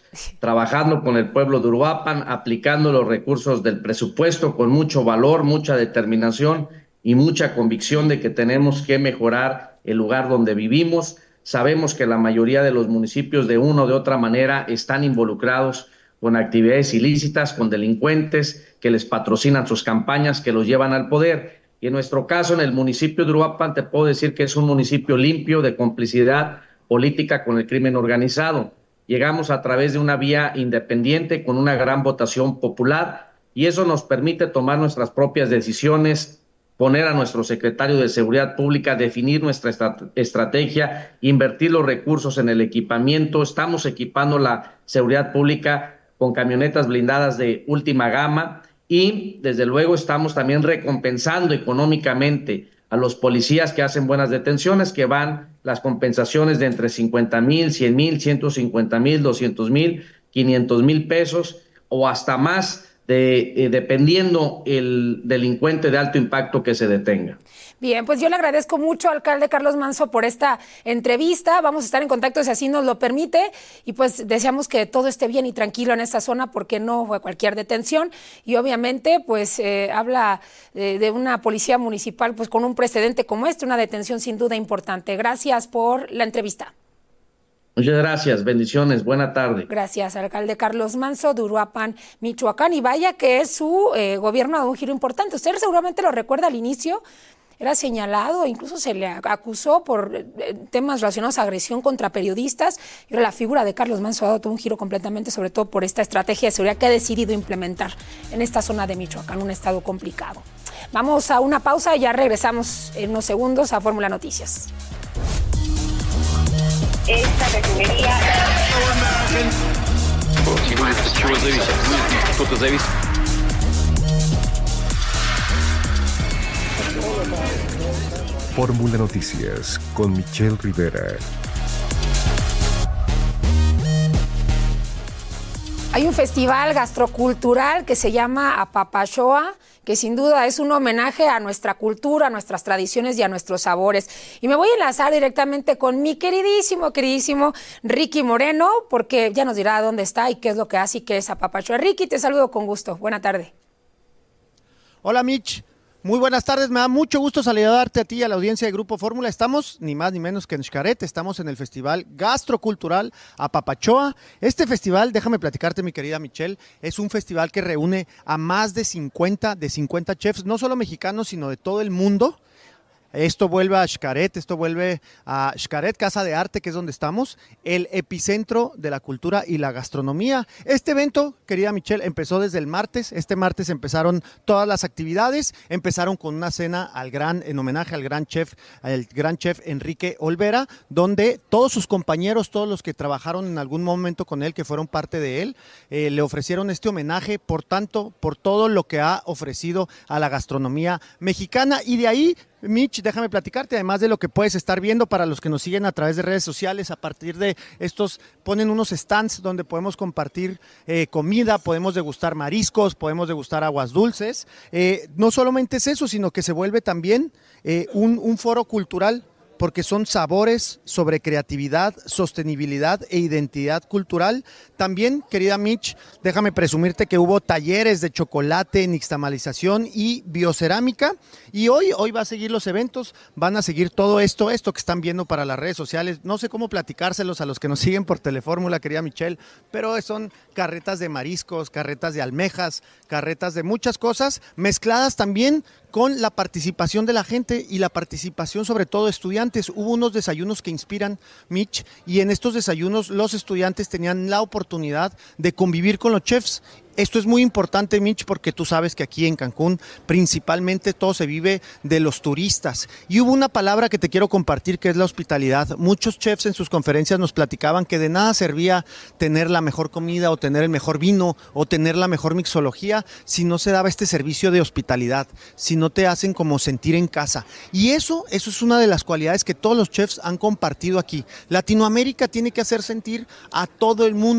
Speaker 12: trabajando con el pueblo de Uruapan, aplicando los recursos del presupuesto con mucho valor, mucha determinación y mucha convicción de que tenemos que mejorar el lugar donde vivimos. Sabemos que la mayoría de los municipios de una o de otra manera están involucrados con actividades ilícitas, con delincuentes que les patrocinan sus campañas, que los llevan al poder. Y en nuestro caso, en el municipio de Uruapan, te puedo decir que es un municipio limpio de complicidad política con el crimen organizado. Llegamos a través de una vía independiente con una gran votación popular y eso nos permite tomar nuestras propias decisiones, poner a nuestro secretario de Seguridad Pública, definir nuestra estra- estrategia, invertir los recursos en el equipamiento. Estamos equipando la seguridad pública con camionetas blindadas de última gama y desde luego estamos también recompensando económicamente a los policías que hacen buenas detenciones, que van las compensaciones de entre cincuenta mil, cien mil, ciento cincuenta mil, doscientos mil, quinientos mil pesos o hasta más, de, eh, dependiendo el delincuente de alto impacto que se detenga.
Speaker 4: Bien, pues yo le agradezco mucho, alcalde Carlos Manso, por esta entrevista. Vamos a estar en contacto si así nos lo permite y pues deseamos que todo esté bien y tranquilo en esta zona porque no fue cualquier detención y obviamente pues eh, habla de, de una policía municipal pues con un precedente como este, una detención sin duda importante. Gracias por la entrevista.
Speaker 12: Muchas gracias, bendiciones, buena tarde.
Speaker 4: Gracias, alcalde Carlos Manso de Uruapan, Michoacán. Y vaya que su eh, gobierno ha dado un giro importante. Usted seguramente lo recuerda al inicio. Era señalado, incluso se le acusó por temas relacionados a agresión contra periodistas. Y ahora la figura de Carlos Manso ha dado un giro completamente, sobre todo por esta estrategia de seguridad que ha decidido implementar en esta zona de Michoacán, un estado complicado. Vamos a una pausa y ya regresamos en unos segundos a Fórmula Noticias.
Speaker 5: Esta refinería...
Speaker 3: Fórmula Noticias con Michelle Rivera.
Speaker 4: Hay un festival gastrocultural que se llama Apapachoa, que sin duda es un homenaje a nuestra cultura, a nuestras tradiciones y a nuestros sabores. Y me voy a enlazar directamente con mi queridísimo, queridísimo Ricky Moreno, porque ya nos dirá dónde está y qué es lo que hace y qué es Apapachoa. Ricky, te saludo con gusto. Buena tarde.
Speaker 13: Hola, Mitch. Muy buenas tardes, me da mucho gusto saludarte a ti y a la audiencia de Grupo Fórmula. Estamos ni más ni menos que en Xcaret, estamos en el Festival Gastrocultural Apapachoa. Este festival, déjame platicarte, mi querida Michelle, es un festival que reúne a más de cincuenta, de cincuenta chefs, no solo mexicanos, sino de todo el mundo. Esto vuelve a Xcaret, esto vuelve a Xcaret, Casa de Arte, que es donde estamos, el epicentro de la cultura y la gastronomía. Este evento, querida Michelle, empezó desde el martes. Este martes empezaron todas las actividades. Empezaron con una cena al gran, en homenaje al gran chef, el gran chef Enrique Olvera, donde todos sus compañeros, todos los que trabajaron en algún momento con él, que fueron parte de él, eh, le ofrecieron este homenaje, por tanto, por todo lo que ha ofrecido a la gastronomía mexicana. Y de ahí, Mitch, déjame platicarte, además de lo que puedes estar viendo para los que nos siguen a través de redes sociales, a partir de estos, ponen unos stands donde podemos compartir eh, comida, podemos degustar mariscos, podemos degustar aguas dulces. Eh, no solamente es eso, sino que se vuelve también eh, un, un foro cultural, porque son sabores sobre creatividad, sostenibilidad e identidad cultural. También, querida Mitch, déjame presumirte que hubo talleres de chocolate, nixtamalización y biocerámica. Y hoy, hoy va a seguir los eventos, van a seguir todo esto, esto que están viendo para las redes sociales. No sé cómo platicárselos a los que nos siguen por Telefórmula, querida Michelle, pero son carretas de mariscos, carretas de almejas, carretas de muchas cosas, mezcladas también con la participación de la gente y la participación sobre todo de estudiantes. Hubo unos desayunos que inspiran, Mitch, y en estos desayunos los estudiantes tenían la oportunidad de convivir con los chefs. Esto es muy importante, Mitch, porque tú sabes que aquí en Cancún principalmente todo se vive de los turistas. Y hubo una palabra que te quiero compartir, que es la hospitalidad. Muchos chefs en sus conferencias nos platicaban que de nada servía tener la mejor comida o tener el mejor vino o tener la mejor mixología si no se daba este servicio de hospitalidad, si no te hacen como sentir en casa. Y eso, eso es una de las cualidades que todos los chefs han compartido aquí. Latinoamérica tiene que hacer sentir a todo el mundo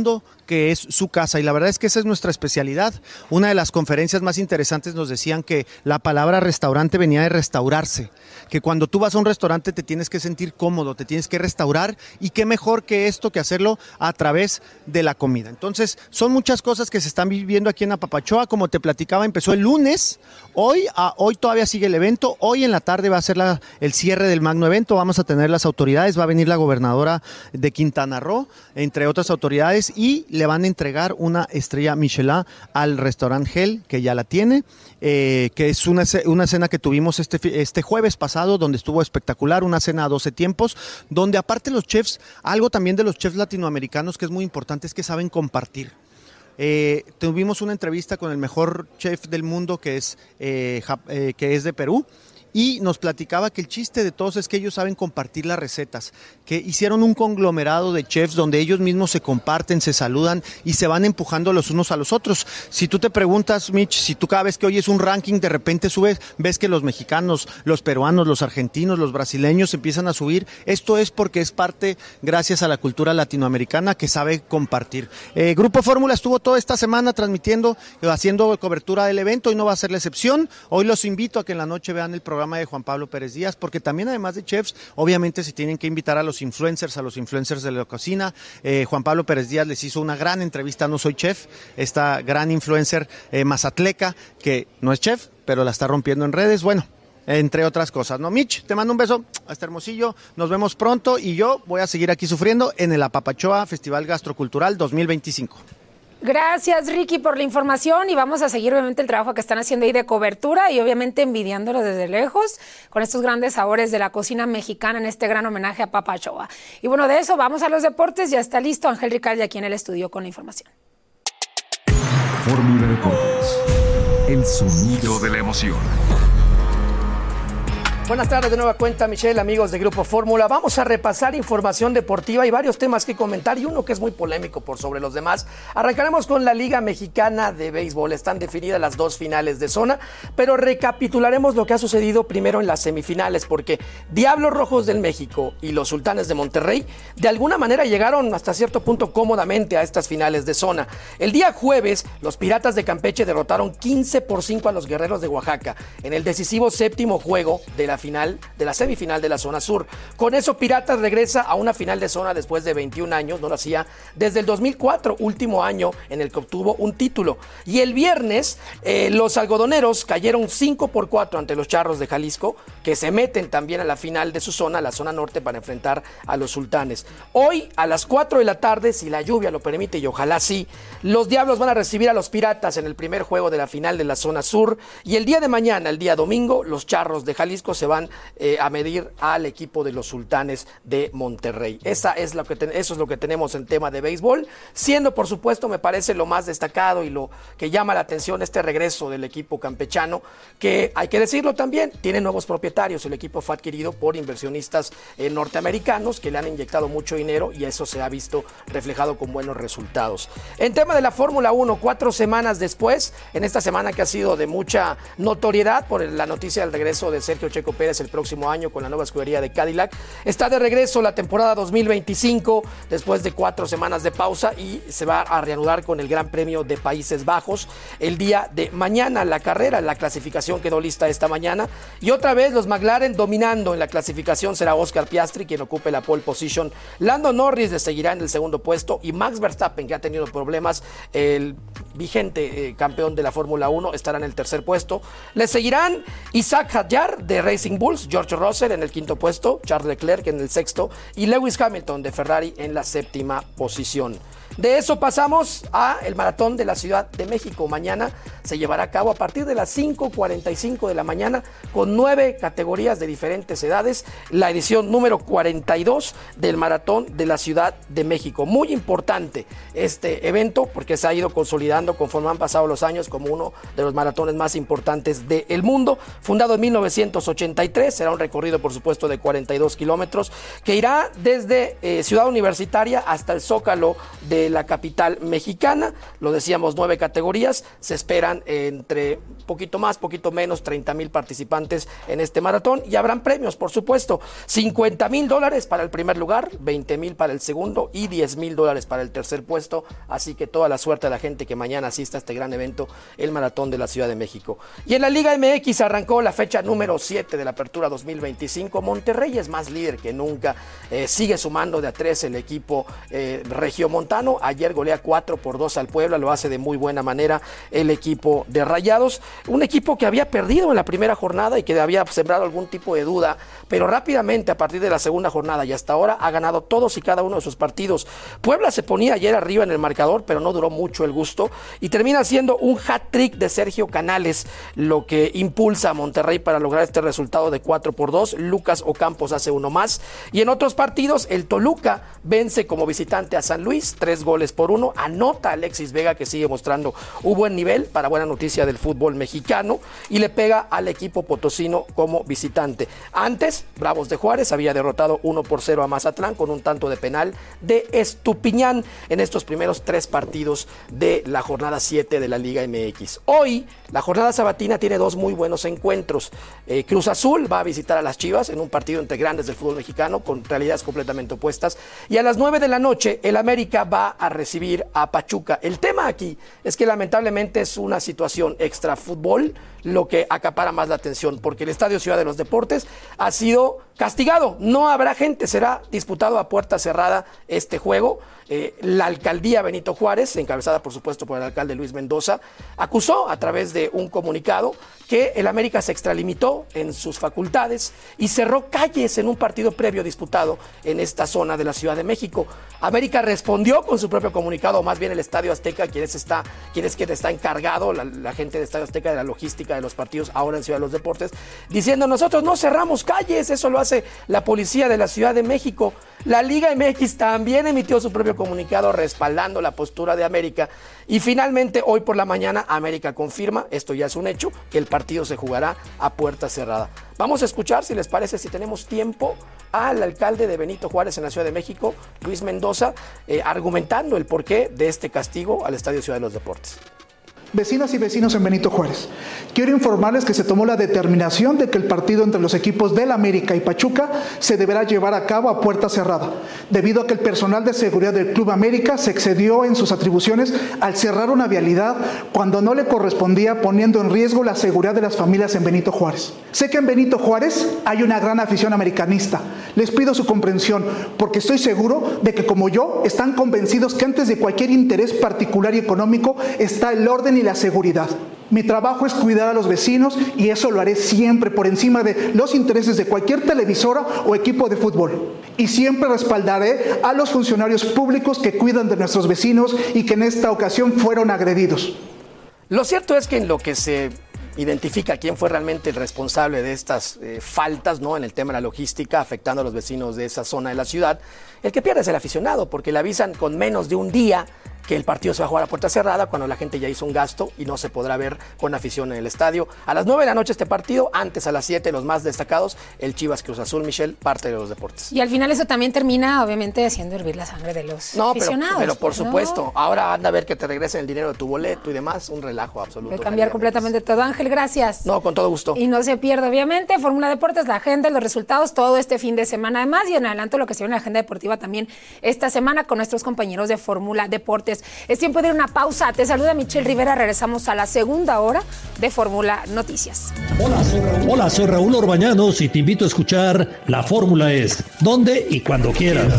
Speaker 13: que es su casa, y la verdad es que esa es nuestra especialidad. Una de las conferencias más interesantes nos decían que la palabra restaurante venía de restaurarse, que cuando tú vas a un restaurante te tienes que sentir cómodo, te tienes que restaurar, y qué mejor que esto que hacerlo a través de la comida. Entonces, son muchas cosas que se están viviendo aquí en Apapachoa. Como te platicaba, empezó el lunes, hoy, a, hoy todavía sigue el evento, hoy en la tarde va a ser la, el cierre del magno evento, vamos a tener las autoridades, va a venir la gobernadora de Quintana Roo, entre otras autoridades, y le van a entregar una estrella Michelin al restaurante Hell, que ya la tiene, eh, que es una, una cena que tuvimos este, este jueves pasado, donde estuvo espectacular, una cena a doce tiempos, donde aparte los chefs, algo también de los chefs latinoamericanos que es muy importante, es que saben compartir. Eh, tuvimos una entrevista con el mejor chef del mundo, que es, eh, eh, que es de Perú, y nos platicaba que el chiste de todos es que ellos saben compartir las recetas, que hicieron un conglomerado de chefs donde ellos mismos se comparten, se saludan y se van empujando los unos a los otros. Si tú te preguntas, Mitch, si tú cada vez que oyes un ranking de repente subes, ves que los mexicanos, los peruanos, los argentinos, los brasileños empiezan a subir, esto es porque es parte, gracias a la cultura latinoamericana que sabe compartir. Eh, Grupo Fórmula estuvo toda esta semana transmitiendo, haciendo cobertura del evento, y no va a ser la excepción. Hoy los invito a que en la noche vean el programa de Juan Pablo Pérez Díaz, porque también además de chefs, obviamente se tienen que invitar a los influencers, a los influencers de la cocina. eh, Juan Pablo Pérez Díaz les hizo una gran entrevista a No Soy Chef, esta gran influencer eh, mazatleca, que no es chef, pero la está rompiendo en redes, bueno, entre otras cosas, ¿no? Mitch, te mando un beso hasta Hermosillo, nos vemos pronto, y yo voy a seguir aquí sufriendo en el Apapachoa Festival Gastrocultural dos mil veinticinco.
Speaker 4: Gracias, Ricky, por la información, y vamos a seguir obviamente el trabajo que están haciendo ahí de cobertura y obviamente envidiándolo desde lejos con estos grandes sabores de la cocina mexicana en este gran homenaje a Apapachoa. Y bueno, de eso vamos a los deportes. Ya está listo Ángel Ricalde aquí en el estudio con la información.
Speaker 3: Fórmula Deportes, el sonido de la emoción.
Speaker 8: Buenas tardes de nueva cuenta, Michelle, amigos de Grupo Fórmula. Vamos a repasar información deportiva y varios temas que comentar, y uno que es muy polémico por sobre los demás. Arrancaremos con la Liga Mexicana de Béisbol. Están definidas las dos finales de zona, pero recapitularemos lo que ha sucedido primero en las semifinales, porque Diablos Rojos del México y los Sultanes de Monterrey de alguna manera llegaron hasta cierto punto cómodamente a estas finales de zona. El día jueves, los Piratas de Campeche derrotaron quince por cinco a los Guerreros de Oaxaca en el decisivo séptimo juego de la final de la semifinal de la zona sur. Con eso, Piratas regresa a una final de zona después de veintiún años, no lo hacía desde el dos mil cuatro, último año en el que obtuvo un título. Y el viernes, eh, los algodoneros cayeron cinco por cuatro ante los Charros de Jalisco, que se meten también a la final de su zona, la zona norte, para enfrentar a los Sultanes. Hoy, a las cuatro de la tarde, si la lluvia lo permite, y ojalá sí, los Diablos van a recibir a los Piratas en el primer juego de la final de la zona sur, y el día de mañana, el día domingo, los Charros de Jalisco se van eh, a medir al equipo de los Sultanes de Monterrey. Esa es lo que ten, eso es lo que tenemos en tema de béisbol, siendo por supuesto, me parece lo más destacado y lo que llama la atención este regreso del equipo campechano, que hay que decirlo también, tiene nuevos propietarios. El equipo fue adquirido por inversionistas eh, norteamericanos que le han inyectado mucho dinero, y eso se ha visto reflejado con buenos resultados. En tema de la Fórmula uno, cuatro semanas después, en esta semana que ha sido de mucha notoriedad por la noticia del regreso de Sergio Checo Pérez el próximo año con la nueva escudería de Cadillac, está de regreso la temporada dos mil veinticinco después de cuatro semanas de pausa, y se va a reanudar con el Gran Premio de Países Bajos el día de mañana. La carrera, la clasificación quedó lista esta mañana, y otra vez los McLaren dominando en la clasificación. Será Oscar Piastri quien ocupe la pole position, Lando Norris le seguirá en el segundo puesto, y Max Verstappen, que ha tenido problemas, el vigente eh, campeón de la Fórmula uno, estará en el tercer puesto. Le seguirán Isaac Hadjar de Racing Bulls, George Russell en el quinto puesto, Charles Leclerc en el sexto, y Lewis Hamilton de Ferrari en la séptima posición. De eso pasamos a el Maratón de la Ciudad de México. Mañana se llevará a cabo a partir de las cinco cuarenta y cinco de la mañana, con nueve categorías de diferentes edades, la edición número cuarenta y dos del Maratón de la Ciudad de México. Muy importante este evento porque se ha ido consolidando conforme han pasado los años como uno de los maratones más importantes del mundo. Fundado en mil novecientos ochenta ochenta y tres. Será un recorrido, por supuesto, de cuarenta y dos kilómetros que irá desde eh, Ciudad Universitaria hasta el Zócalo de la capital mexicana. Lo decíamos, nueve categorías. Se esperan eh, entre poquito más, poquito menos, treinta mil participantes en este maratón y habrán premios, por supuesto. cincuenta mil dólares para el primer lugar, veinte mil para el segundo y diez mil dólares para el tercer puesto. Así que toda la suerte a la gente que mañana asista a este gran evento, el Maratón de la Ciudad de México. Y en la Liga M X arrancó la fecha número siete de la Apertura dos mil veinticinco. Monterrey es más líder que nunca. Eh, sigue sumando de a tres el equipo eh, regiomontano. Ayer golea cuatro por dos al Puebla, lo hace de muy buena manera el equipo de Rayados. Un equipo que había perdido en la primera jornada y que había sembrado algún tipo de duda, pero rápidamente a partir de la segunda jornada y hasta ahora ha ganado todos y cada uno de sus partidos. Puebla se ponía ayer arriba en el marcador, pero no duró mucho el gusto y termina siendo un hat-trick de Sergio Canales lo que impulsa a Monterrey para lograr este resultado de cuatro por dos. Lucas Ocampos hace uno más. Y en otros partidos, el Toluca vence como visitante a San Luis, tres goles por uno. Anota Alexis Vega, que sigue mostrando un buen nivel, para buena noticia del fútbol mexicano, y le pega al equipo potosino como visitante. Antes, Bravos de Juárez había derrotado uno por cero a Mazatlán con un tanto de penal de Estupiñán en estos primeros tres partidos de la jornada siete de la Liga M X. Hoy, la jornada sabatina tiene dos muy buenos encuentros. Eh, Cruz Azul va a visitar a las Chivas en un partido entre grandes del fútbol mexicano con realidades completamente opuestas. Y a las nueve de la noche, el América va a recibir a Pachuca. El tema aquí es que lamentablemente es una situación extra fútbol lo que acapara más la atención, porque el Estadio Ciudad de los Deportes ha sido castigado. No habrá gente, será disputado a puerta cerrada este juego. Eh, la alcaldía Benito Juárez, encabezada por supuesto por el alcalde Luis Mendoza, acusó a través de un comunicado que el América se extralimitó en sus facultades y cerró calles en un partido previo disputado en esta zona de la Ciudad de México. América respondió con su propio comunicado, o más bien el Estadio Azteca, quien es, está, quien es quien está encargado, la, la gente del Estadio Azteca, de la logística de los partidos ahora en Ciudad de los Deportes, diciendo: nosotros no cerramos calles, eso lo hace la policía de la Ciudad de México. La Liga M X también emitió su propio comunicado respaldando la postura de América y finalmente hoy por la mañana América confirma, esto ya es un hecho, que el partido se jugará a puerta cerrada. Vamos a escuchar, si les parece, si tenemos tiempo, al alcalde de Benito Juárez en la Ciudad de México, Luis Mendoza, eh, argumentando el porqué de este castigo al Estadio Ciudad de los Deportes.
Speaker 14: Vecinas y vecinos en Benito Juárez, quiero informarles que se tomó la determinación de que el partido entre los equipos del América y Pachuca se deberá llevar a cabo a puerta cerrada, debido a que el personal de seguridad del Club América se excedió en sus atribuciones al cerrar una vialidad cuando no le correspondía, poniendo en riesgo la seguridad de las familias en Benito Juárez. Sé que en Benito Juárez hay una gran afición americanista. Les pido su comprensión, porque estoy seguro de que, como yo, están convencidos que antes de cualquier interés particular y económico está el orden y la seguridad. Mi trabajo es cuidar a los vecinos y eso lo haré siempre por encima de los intereses de cualquier televisora o equipo de fútbol. Y siempre respaldaré a los funcionarios públicos que cuidan de nuestros vecinos y que en esta ocasión fueron agredidos.
Speaker 8: Lo cierto es que en lo que se identifica quién fue realmente el responsable de estas eh, faltas, ¿no?, en el tema de la logística afectando a los vecinos de esa zona de la ciudad, el que pierde es el aficionado, porque le avisan con menos de un día que el partido se va a jugar a puerta cerrada cuando la gente ya hizo un gasto y no se podrá ver con afición en el estadio. A las nueve de la noche este partido, antes a las siete los más destacados, el Chivas Cruz Azul, Michelle, parte de los deportes.
Speaker 4: Y al final eso también termina obviamente haciendo hervir la sangre de los
Speaker 8: no,
Speaker 4: aficionados.
Speaker 8: Pero, pero por
Speaker 4: ¿no?
Speaker 8: supuesto, ahora anda a ver que te regresen el dinero de tu boleto y demás, un relajo absoluto.
Speaker 4: Voy a cambiar completamente todo. Ángel, gracias.
Speaker 8: No, con todo gusto.
Speaker 4: Y no se pierda obviamente Fórmula Deportes, la agenda, los resultados, todo este fin de semana además y en adelanto lo que se ve en la agenda deportiva también esta semana con nuestros compañeros de Fórmula Deportes. Es tiempo de una pausa. Te saluda Michelle Rivera. Regresamos a la segunda hora de Fórmula Noticias.
Speaker 15: Hola soy, Raúl. Hola, soy Raúl Orbañanos y te invito a escuchar La Fórmula Es, donde y cuando quieras.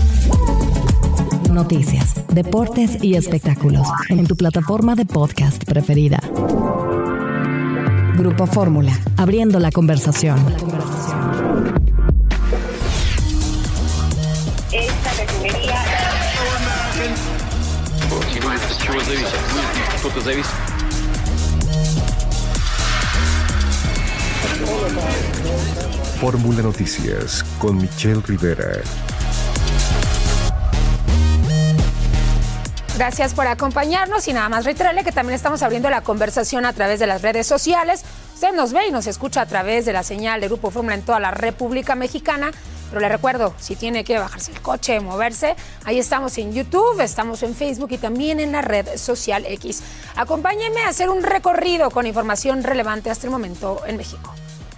Speaker 2: Noticias, deportes y espectáculos en tu plataforma de podcast preferida. Grupo Fórmula, abriendo la conversación.
Speaker 5: Esta refinería...
Speaker 16: Чего зависит? Что-то зависит.
Speaker 3: Fórmula Noticias con Michelle Rivera.
Speaker 4: Gracias por acompañarnos y nada más reiterarle que también estamos abriendo la conversación a través de las redes sociales Usted nos ve y nos escucha a través de la señal de Grupo Fórmula en toda la República Mexicana. Pero le recuerdo, si tiene que bajarse el coche, moverse, ahí estamos en YouTube, estamos en Facebook y también en la red social X. Acompáñenme a hacer un recorrido con información relevante hasta el momento en México.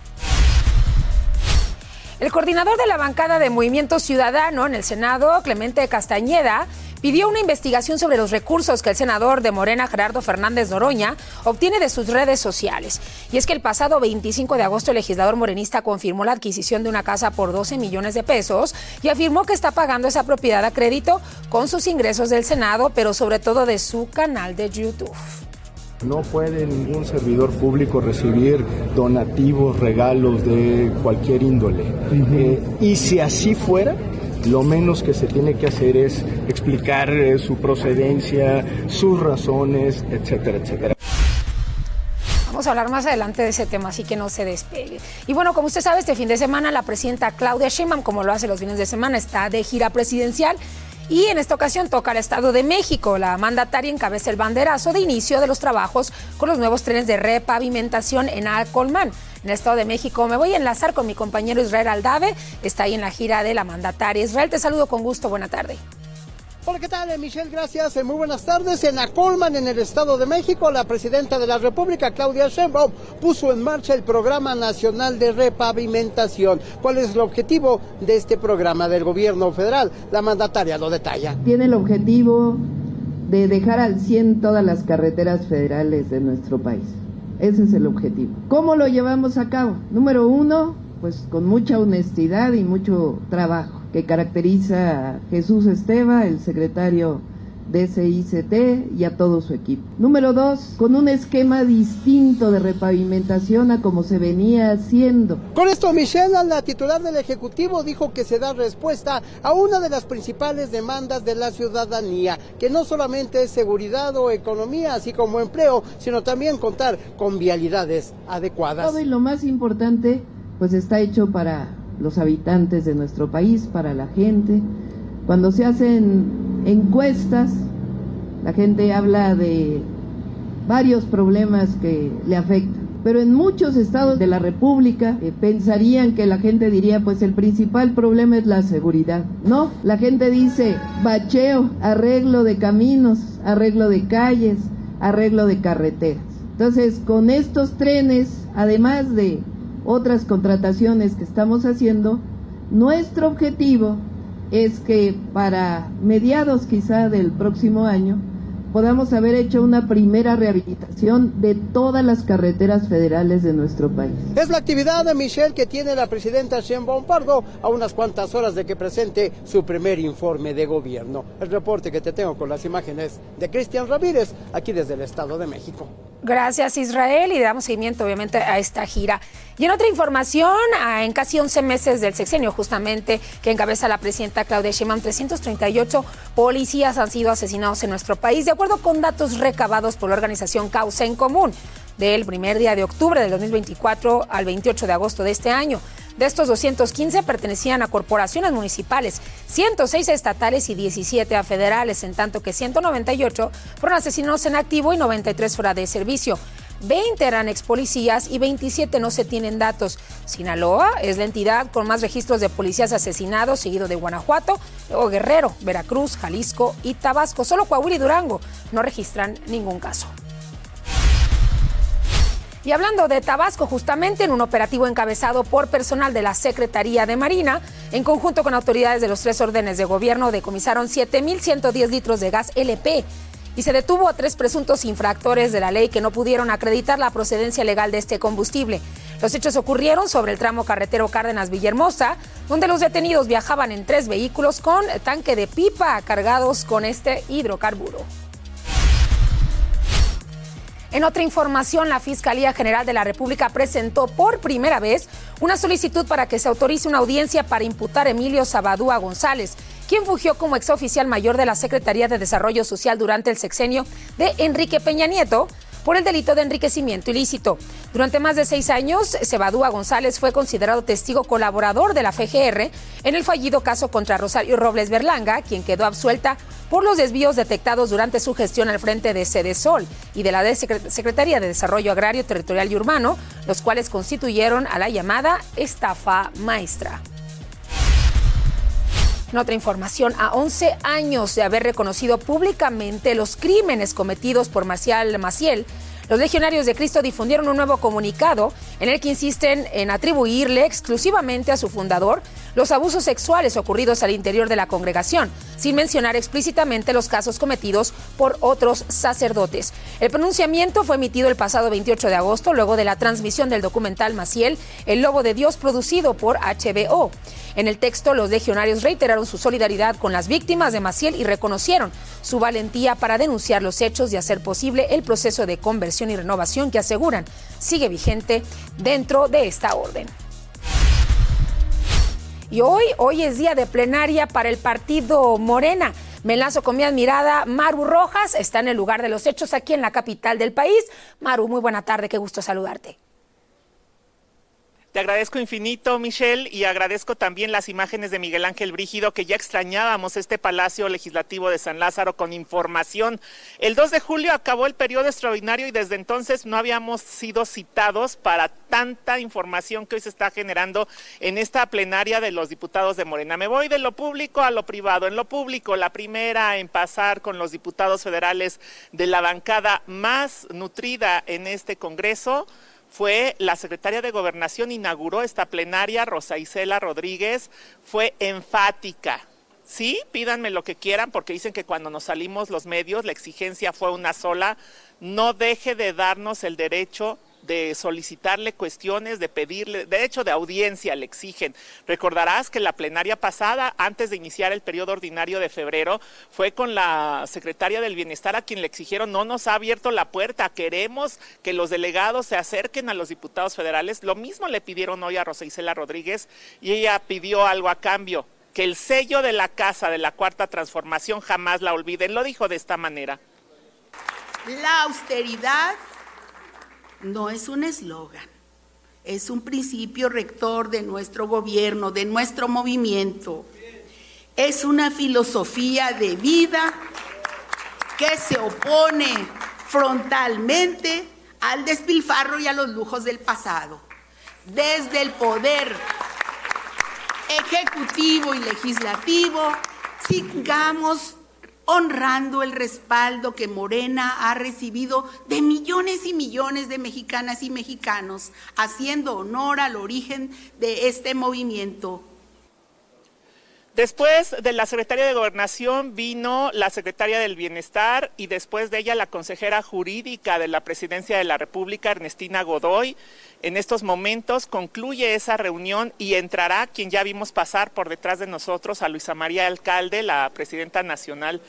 Speaker 4: El coordinador de la bancada de Movimiento Ciudadano en el Senado, Clemente Castañeda, pidió una investigación sobre los recursos que el senador de Morena, Gerardo Fernández Noroña, obtiene de sus redes sociales. Y es que el pasado veinticinco de agosto el legislador morenista confirmó la adquisición de una casa por doce millones de pesos y afirmó que está pagando esa propiedad a crédito con sus ingresos del Senado, pero sobre todo de su canal de YouTube.
Speaker 17: No puede ningún servidor público recibir donativos, regalos de cualquier índole. Uh-huh. Eh, y si así fuera, lo menos que se tiene que hacer es explicar eh, su procedencia, sus razones, etcétera, etcétera.
Speaker 4: Vamos a hablar más adelante de ese tema, así que no se despegue. Y bueno, como usted sabe, este fin de semana la presidenta Claudia Sheinbaum, como lo hace los fines de semana, está de gira presidencial. Y en esta ocasión toca el Estado de México. La mandataria encabeza el banderazo de inicio de los trabajos con los nuevos trenes de repavimentación en Acolmán, en el Estado de México. Me voy a enlazar con mi compañero Israel Aldave, está ahí en la gira de la mandataria. Israel, te saludo con gusto, buena tarde.
Speaker 18: Hola, ¿qué tal, Michelle? Gracias, muy buenas tardes. En Acolmán, en el Estado de México, la presidenta de la República, Claudia Sheinbaum, puso en marcha el Programa Nacional de Repavimentación. ¿Cuál es el objetivo de este programa del gobierno federal? La mandataria lo detalla.
Speaker 19: Tiene el objetivo de dejar al cien todas las carreteras federales de nuestro país. Ese es el objetivo. ¿Cómo lo llevamos a cabo? Número uno, pues con mucha honestidad y mucho trabajo, que caracteriza a Jesús Esteva, el secretario de S I C T, y a todo su equipo. Número dos, con un esquema distinto de repavimentación a como se venía haciendo.
Speaker 18: Con esto, Michelle, la titular del Ejecutivo, dijo que se da respuesta a una de las principales demandas de la ciudadanía, que no solamente es seguridad o economía, así como empleo, sino también contar con vialidades adecuadas.
Speaker 19: Todo y lo más importante, pues está hecho para los habitantes de nuestro país, para la gente. Cuando se hacen encuestas, la gente habla de varios problemas que le afectan, pero en muchos estados de la República eh, pensarían que la gente diría, pues el principal problema es la seguridad. No, la gente dice bacheo, arreglo de caminos, arreglo de calles, arreglo de carreteras. Entonces, con estos trenes, además de otras contrataciones que estamos haciendo, nuestro objetivo es que para mediados quizá del próximo año podamos haber hecho una primera rehabilitación de todas las carreteras federales de nuestro país.
Speaker 18: Es la actividad de Michelle que tiene la presidenta Sheinbaum Pardo a unas cuantas horas de que presente su primer informe de gobierno. El reporte que te tengo con las imágenes de Cristian Ramírez, aquí desde el Estado de México.
Speaker 4: Gracias, Israel, y damos seguimiento obviamente a esta gira. Y en otra información, en casi once meses del sexenio justamente que encabeza la presidenta Claudia Sheinbaum, trescientos treinta y ocho policías han sido asesinados en nuestro país, de acuerdo con datos recabados por la organización Causa en Común, del primer día de octubre del dos mil veinticuatro al veintiocho de agosto de este año. De estos doscientos quince pertenecían a corporaciones municipales, ciento seis a estatales y diecisiete a federales, en tanto que ciento noventa y ocho fueron asesinados en activo y noventa y tres fuera de servicio. veinte eran ex policías y veintisiete no se tienen datos. Sinaloa es la entidad con más registros de policías asesinados, seguido de Guanajuato, luego Guerrero, Veracruz, Jalisco y Tabasco. Solo Coahuila y Durango no registran ningún caso. Y hablando de Tabasco, justamente en un operativo encabezado por personal de la Secretaría de Marina, en conjunto con autoridades de los tres órdenes de gobierno, decomisaron siete mil ciento diez litros de gas L P y se detuvo a tres presuntos infractores de la ley que no pudieron acreditar la procedencia legal de este combustible. Los hechos ocurrieron sobre el tramo carretero Cárdenas-Villahermosa, donde los detenidos viajaban en tres vehículos con tanque de pipa cargados con este hidrocarburo. En otra información, la Fiscalía General de la República presentó por primera vez una solicitud para que se autorice una audiencia para imputar a Emilio Sabadúa González, quien fungió como exoficial mayor de la Secretaría de Desarrollo Social durante el sexenio de Enrique Peña Nieto, por el delito de enriquecimiento ilícito. Durante más de seis años, Sebadúa González fue considerado testigo colaborador de la F G R en el fallido caso contra Rosario Robles Berlanga, quien quedó absuelta por los desvíos detectados durante su gestión al frente de Sedesol y de la Secretaría de Desarrollo Agrario, Territorial y Urbano, los cuales constituyeron a la llamada estafa maestra. En otra información, a once años de haber reconocido públicamente los crímenes cometidos por Marcial Maciel, los Legionarios de Cristo difundieron un nuevo comunicado en el que insisten en atribuirle exclusivamente a su fundador los abusos sexuales ocurridos al interior de la congregación, sin mencionar explícitamente los casos cometidos por otros sacerdotes. El pronunciamiento fue emitido el pasado veintiocho de agosto, luego de la transmisión del documental Maciel, El Lobo de Dios, producido por H B O. En el texto, los legionarios reiteraron su solidaridad con las víctimas de Maciel y reconocieron su valentía para denunciar los hechos y hacer posible el proceso de conversión y renovación que aseguran sigue vigente dentro de esta orden. Y hoy, hoy es día de plenaria para el partido Morena. Me enlazo con mi admirada Maru Rojas, está en el lugar de los hechos aquí en la capital del país. Maru, muy buena tarde, qué gusto saludarte.
Speaker 20: Te agradezco infinito, Michelle, y agradezco también las imágenes de Miguel Ángel Brígido, que ya extrañábamos este Palacio Legislativo de San Lázaro con información. El dos de julio acabó el periodo extraordinario y desde entonces no habíamos sido citados para tanta información que hoy se está generando en esta plenaria de los diputados de Morena. Me voy de lo público a lo privado. En lo público, la primera en pasar con los diputados federales de la bancada más nutrida en este Congreso fue la secretaria de Gobernación, inauguró esta plenaria, Rosa Isela Rodríguez, fue enfática. Sí, pídanme lo que quieran, porque dicen que cuando nos salimos los medios, la exigencia fue una sola, no deje de darnos el derecho de solicitarle cuestiones, de pedirle, derecho de audiencia le exigen. Recordarás que la plenaria pasada, antes de iniciar el periodo ordinario de febrero, fue con la secretaria del Bienestar a quien le exigieron, no nos ha abierto la puerta, queremos que los delegados se acerquen a los diputados federales. Lo mismo le pidieron hoy a Rosa Isela Rodríguez y ella pidió algo a cambio, que el sello de la casa de la Cuarta Transformación jamás la olviden. Lo dijo de esta manera.
Speaker 21: La austeridad no es un eslogan, es un principio rector de nuestro gobierno, de nuestro movimiento. Es una filosofía de vida que se opone frontalmente al despilfarro y a los lujos del pasado. Desde el poder ejecutivo y legislativo, sigamos honrando el respaldo que Morena ha recibido de millones y millones de mexicanas y mexicanos, haciendo honor al origen de este movimiento.
Speaker 20: Después de la secretaria de Gobernación vino la secretaria del Bienestar y después de ella la consejera jurídica de la Presidencia de la República, Ernestina Godoy. En estos momentos concluye esa reunión y entrará quien ya vimos pasar por detrás de nosotros, a Luisa María Alcalde, la presidenta nacional.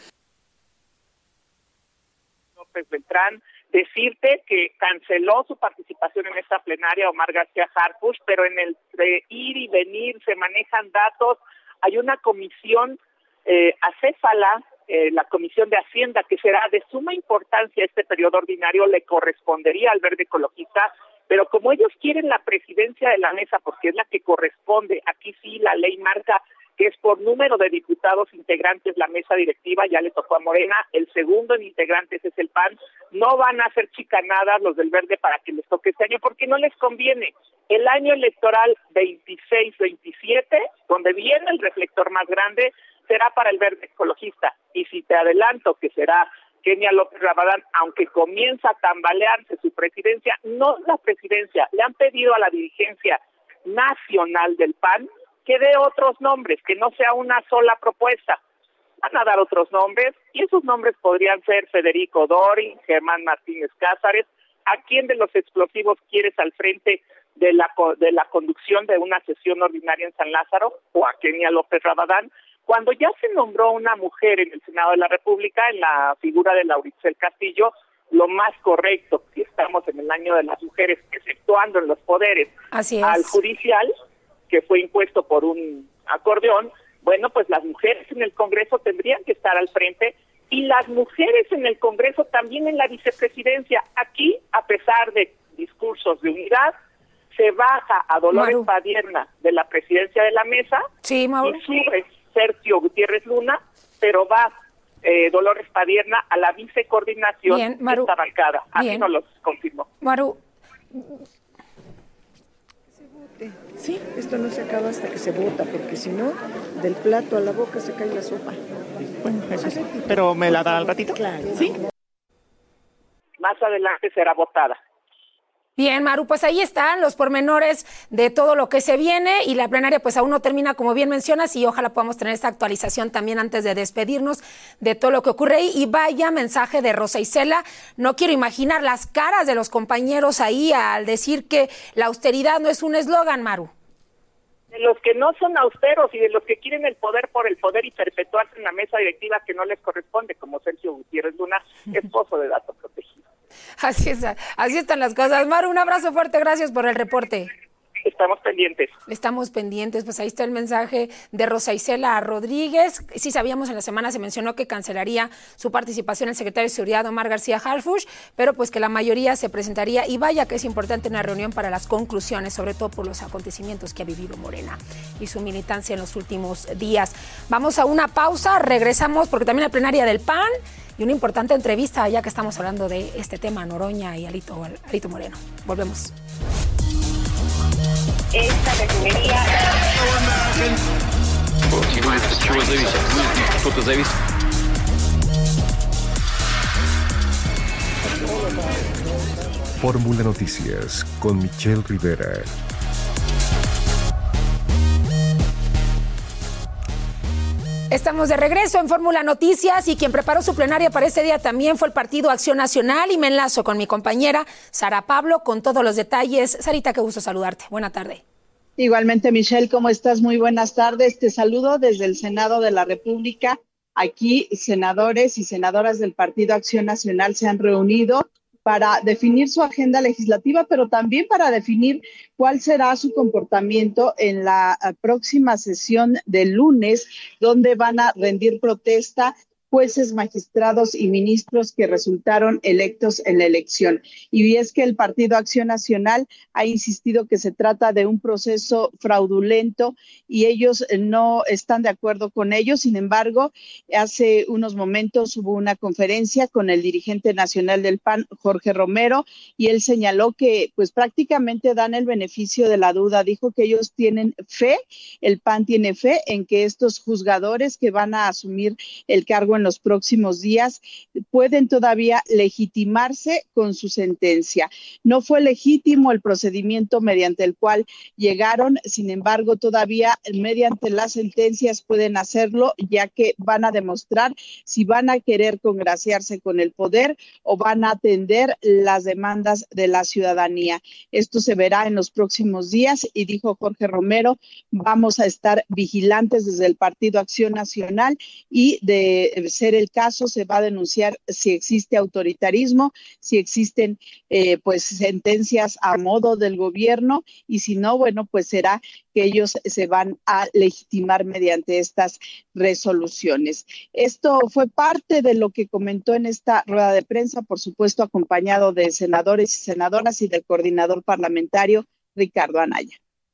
Speaker 11: López Beltrán, decirte que canceló su participación en esta plenaria Omar García Harfuch, pero en el de ir y venir se manejan datos. Hay una comisión eh, acéfala, eh, la Comisión de Hacienda, que será de suma importancia este periodo ordinario, le correspondería al Verde Ecologista, pero como ellos quieren la presidencia de la mesa, porque es la que corresponde, aquí sí la ley marca que es por número de diputados integrantes la mesa directiva, ya le tocó a Morena, el segundo en integrantes es el P A N, no van a hacer chicanadas los del Verde para que les toque este año, porque no les conviene. El año electoral veintiséis veintisiete, donde viene el reflector más grande, será para el Verde Ecologista, y si te adelanto que será Kenia López Rabadán, aunque comienza a tambalearse su presidencia, no la presidencia, le han pedido a la dirigencia nacional del P A N que dé otros nombres, que no sea una sola propuesta. Van a dar otros nombres, y esos nombres podrían ser Federico Dorin, Germán Martínez Cázares. ¿A quién de los explosivos quieres al frente de la de la conducción de una sesión ordinaria en San Lázaro? ¿O a Kenia López Rabadán? Cuando ya se nombró una mujer en el Senado de la República, en la figura de Lauricel Castillo, lo más correcto, si estamos en el año de las mujeres, exceptuando en los poderes, al judicial, que fue impuesto por un acordeón, bueno, pues las mujeres en el Congreso tendrían que estar al frente, y las mujeres en el Congreso también en la vicepresidencia. Aquí, a pesar de discursos
Speaker 5: recursos de unidad, se baja a Dolores Maru. Padierna de la presidencia de la mesa
Speaker 4: sí,
Speaker 5: y sube Sergio Gutiérrez Luna, pero va eh, Dolores Padierna a la vicecoordinación Bien, de esta bancada. Así Bien. nos lo confirmó.
Speaker 4: Maru.
Speaker 1: Sí, esto no se acaba hasta que se vota, porque si no, del plato a la boca se cae la sopa.
Speaker 20: Bueno, eso sí. ¿Pero me la da al ratito?
Speaker 1: Claro.
Speaker 20: ¿Sí?
Speaker 5: Más adelante será votada.
Speaker 4: Bien, Maru, pues ahí están los pormenores de todo lo que se viene y la plenaria pues aún no termina, como bien mencionas, y ojalá podamos tener esta actualización también antes de despedirnos de todo lo que ocurre ahí. Y vaya mensaje de Rosa Isela, no quiero imaginar las caras de los compañeros ahí al decir que la austeridad no es un eslogan, Maru.
Speaker 5: De los que no son austeros y de los que quieren el poder por el poder y perpetuarse en la mesa directiva que no les corresponde, como Sergio Gutiérrez Luna, esposo de datos protegidos.
Speaker 4: Así es, así están las cosas. Maru, un abrazo fuerte, gracias por el reporte.
Speaker 5: Estamos pendientes.
Speaker 4: Estamos pendientes, pues ahí está el mensaje de Rosa Isela Rodríguez. Sí sabíamos, en la semana se mencionó que cancelaría su participación el secretario de Seguridad, Omar García Harfuch, pero pues que la mayoría se presentaría, y vaya que es importante una reunión para las conclusiones, sobre todo por los acontecimientos que ha vivido Morena y su militancia en los últimos días. Vamos a una pausa, regresamos porque también la plenaria del P A N y una importante entrevista, ya que estamos hablando de este tema, Noroña y Alito, Alito Moreno. Volvemos.
Speaker 5: Esta refinería...
Speaker 16: Чего зависит? Что-то зависит.
Speaker 3: Fórmula Noticias con Michelle Rivera.
Speaker 4: Estamos de regreso en Fórmula Noticias y quien preparó su plenaria para este día también fue el Partido Acción Nacional, y me enlazo con mi compañera Sara Pablo con todos los detalles. Sarita, qué gusto saludarte. Buena tarde.
Speaker 22: Igualmente, Michelle, ¿cómo estás? Muy buenas tardes. Te saludo desde el Senado de la República. Aquí senadores y senadoras del Partido Acción Nacional se han reunido para definir su agenda legislativa, pero también para definir cuál será su comportamiento en la próxima sesión del lunes, donde van a rendir protesta jueces, magistrados y ministros que resultaron electos en la elección. Y es que el Partido Acción Nacional ha insistido que se trata de un proceso fraudulento y ellos no están de acuerdo con ello. Sin embargo, hace unos momentos hubo una conferencia con el dirigente nacional del P A N, Jorge Romero, y él señaló que pues prácticamente dan el beneficio de la duda. Dijo que ellos tienen fe, el P A N tiene fe en que estos juzgadores que van a asumir el cargo en los próximos días pueden todavía legitimarse con su sentencia. No fue legítimo el procedimiento mediante el cual llegaron, sin embargo, todavía mediante las sentencias pueden hacerlo, ya que van a demostrar si van a querer congraciarse con el poder o van a atender las demandas de la ciudadanía. Esto se verá en los próximos días y dijo Jorge Romero, vamos a estar vigilantes desde el Partido Acción Nacional y de ser el caso se va a denunciar si existe autoritarismo, si existen eh, pues sentencias a modo del gobierno, y si no, bueno, pues será que ellos se van a legitimar mediante estas resoluciones. Esto fue parte de lo que comentó en esta rueda de prensa, por supuesto acompañado de senadores y senadoras y del coordinador parlamentario Ricardo Anaya.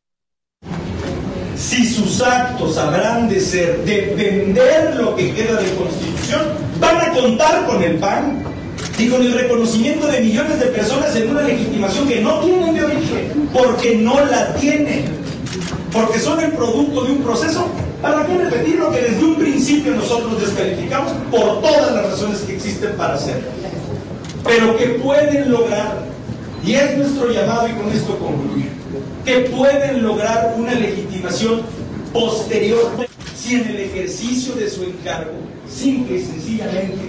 Speaker 23: Si sus actos habrán de ser de vender lo que queda de Constitución, van a contar con el P A N y con el reconocimiento de millones de personas en una legitimación que no tienen de origen, porque no la tienen, porque son el producto de un proceso. ¿Para qué repetir lo que desde un principio nosotros descalificamos por todas las razones que existen para hacerlo? Pero que pueden lograr, y es nuestro llamado y con esto concluyo, que pueden lograr una legitimación posterior si en el ejercicio de su encargo, simple y sencillamente,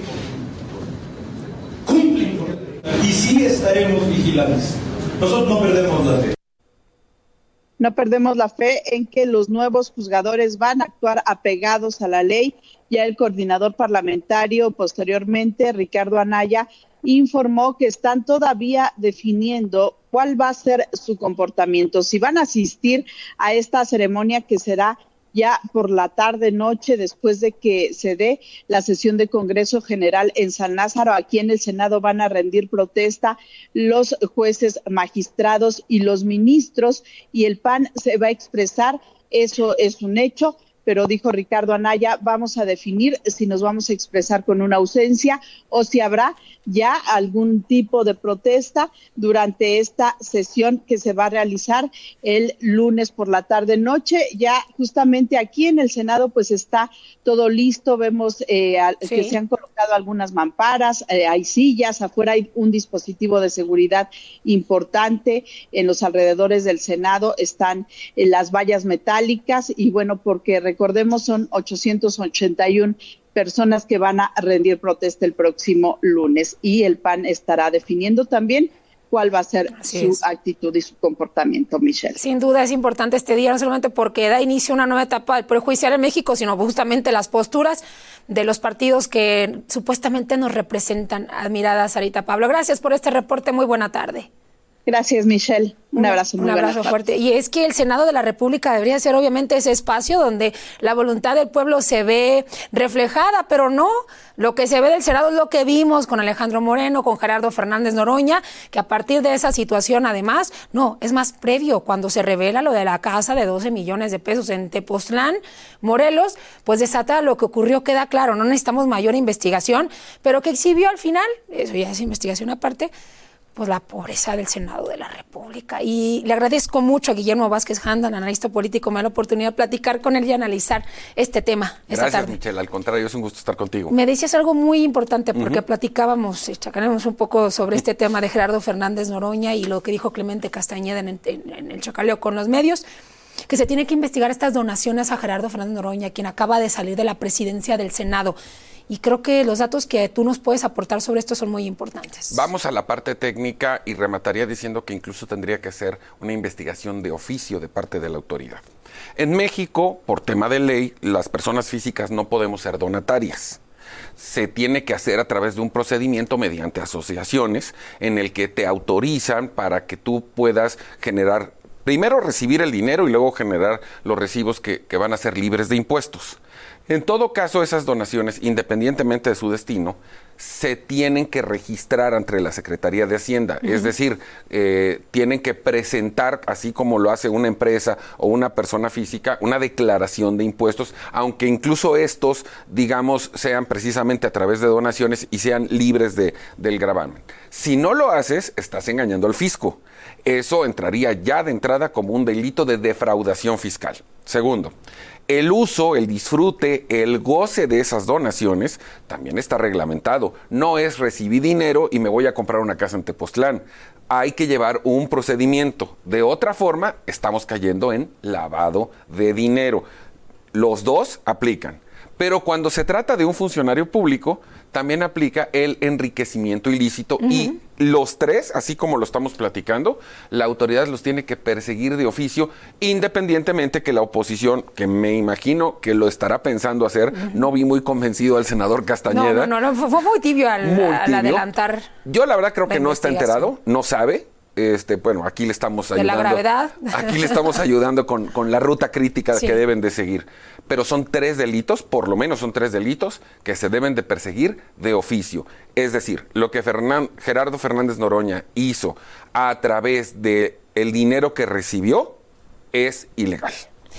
Speaker 23: cumplen con el... Y sí estaremos vigilantes. Nosotros no perdemos la fe.
Speaker 22: No perdemos la fe en que los nuevos juzgadores van a actuar apegados a la ley. Ya el coordinador parlamentario, posteriormente, Ricardo Anaya, informó que están todavía definiendo cuál va a ser su comportamiento, si van a asistir a esta ceremonia que será ya por la tarde noche, después de que se dé la sesión de Congreso General en San Lázaro. Aquí en el Senado van a rendir protesta los jueces, magistrados y los ministros, y el P A N se va a expresar, eso es un hecho. Pero dijo Ricardo Anaya, vamos a definir si nos vamos a expresar con una ausencia o si habrá ya algún tipo de protesta durante esta sesión que se va a realizar el lunes por la tarde-noche. Ya justamente aquí en el Senado pues está todo listo, vemos eh, sí. que se han colocado algunas mamparas, eh, hay sillas, afuera hay un dispositivo de seguridad importante, en los alrededores del Senado están eh, las vallas metálicas y bueno, porque recordemos son ochocientas ochenta y una personas que van a rendir protesta el próximo lunes y el P A N estará definiendo también cuál va a ser Así su es. actitud y su comportamiento, Michelle.
Speaker 4: Sin duda es importante este día, no solamente porque da inicio a una nueva etapa del Poder Judicial en México, sino justamente las posturas de los partidos que supuestamente nos representan. Admirada Sarita Pablo, gracias por este reporte, muy buena tarde.
Speaker 22: Gracias, Michelle. Un abrazo muy
Speaker 4: Un abrazo fuerte. Y es que el Senado de la República debería ser obviamente ese espacio donde la voluntad del pueblo se ve reflejada, pero no. Lo que se ve del Senado es lo que vimos con Alejandro Moreno, con Gerardo Fernández Noroña, que a partir de esa situación, además, no, es más previo, cuando se revela lo de la casa de doce millones de pesos en Tepoztlán, Morelos, pues desata lo que ocurrió, queda claro. No necesitamos mayor investigación, pero que exhibió al final, eso ya es investigación aparte, pues la pobreza del Senado de la República. Y le agradezco mucho a Guillermo Vázquez Handan, analista político, me da la oportunidad de platicar con él y analizar este tema esta
Speaker 6: Gracias,
Speaker 4: tarde.
Speaker 6: Michelle, al contrario, es un gusto estar contigo.
Speaker 4: Me decías algo muy importante porque
Speaker 6: Uh-huh.
Speaker 4: platicábamos, chacareamos un poco sobre este tema de Gerardo Fernández Noroña y lo que dijo Clemente Castañeda en, en, en el chacaleo con los medios, que se tiene que investigar estas donaciones a Gerardo Fernández Noroña, quien acaba de salir de la presidencia del Senado. Y creo que los datos que tú nos puedes aportar sobre esto son muy importantes.
Speaker 6: Vamos a la parte técnica y remataría diciendo que incluso tendría que ser una investigación de oficio de parte de la autoridad. En México, por tema de ley, las personas físicas no podemos ser donatarias. Se tiene que hacer a través de un procedimiento mediante asociaciones en el que te autorizan para que tú puedas generar, primero recibir el dinero y luego generar los recibos que, que van a ser libres de impuestos. En todo caso, esas donaciones, independientemente de su destino, se tienen que registrar ante la Secretaría de Hacienda. Uh-huh. Es decir, eh, tienen que presentar, así como lo hace una empresa o una persona física, una declaración de impuestos, aunque incluso estos, digamos, sean precisamente a través de donaciones y sean libres de, del gravamen. Si no lo haces, estás engañando al fisco. Eso entraría ya de entrada como un delito de defraudación fiscal. Segundo, el uso, el disfrute, el goce de esas donaciones también está reglamentado. No es recibí dinero y me voy a comprar una casa en Tepoztlán. Hay que llevar un procedimiento. De otra forma, estamos cayendo en lavado de dinero. Los dos aplican. Pero cuando se trata de un funcionario público, también aplica el enriquecimiento ilícito. Uh-huh. Y los tres, así como lo estamos platicando, la autoridad los tiene que perseguir de oficio, independientemente que la oposición, que me imagino que lo estará pensando hacer, uh-huh. no vi muy convencido al senador Castañeda.
Speaker 4: No, no, no, fue muy tibio al,
Speaker 6: muy
Speaker 4: al
Speaker 6: tibio.
Speaker 4: adelantar.
Speaker 6: Yo la verdad creo que no está enterado, no sabe. Este, bueno, aquí le estamos ayudando.
Speaker 4: De la gravedad.
Speaker 6: Aquí le estamos ayudando con, con la ruta crítica sí. que deben de seguir. Pero son tres delitos, por lo menos son tres delitos, que se deben de perseguir de oficio. Es decir, lo que Fernán, Gerardo Fernández Noroña hizo a través de el dinero que recibió es ilegal.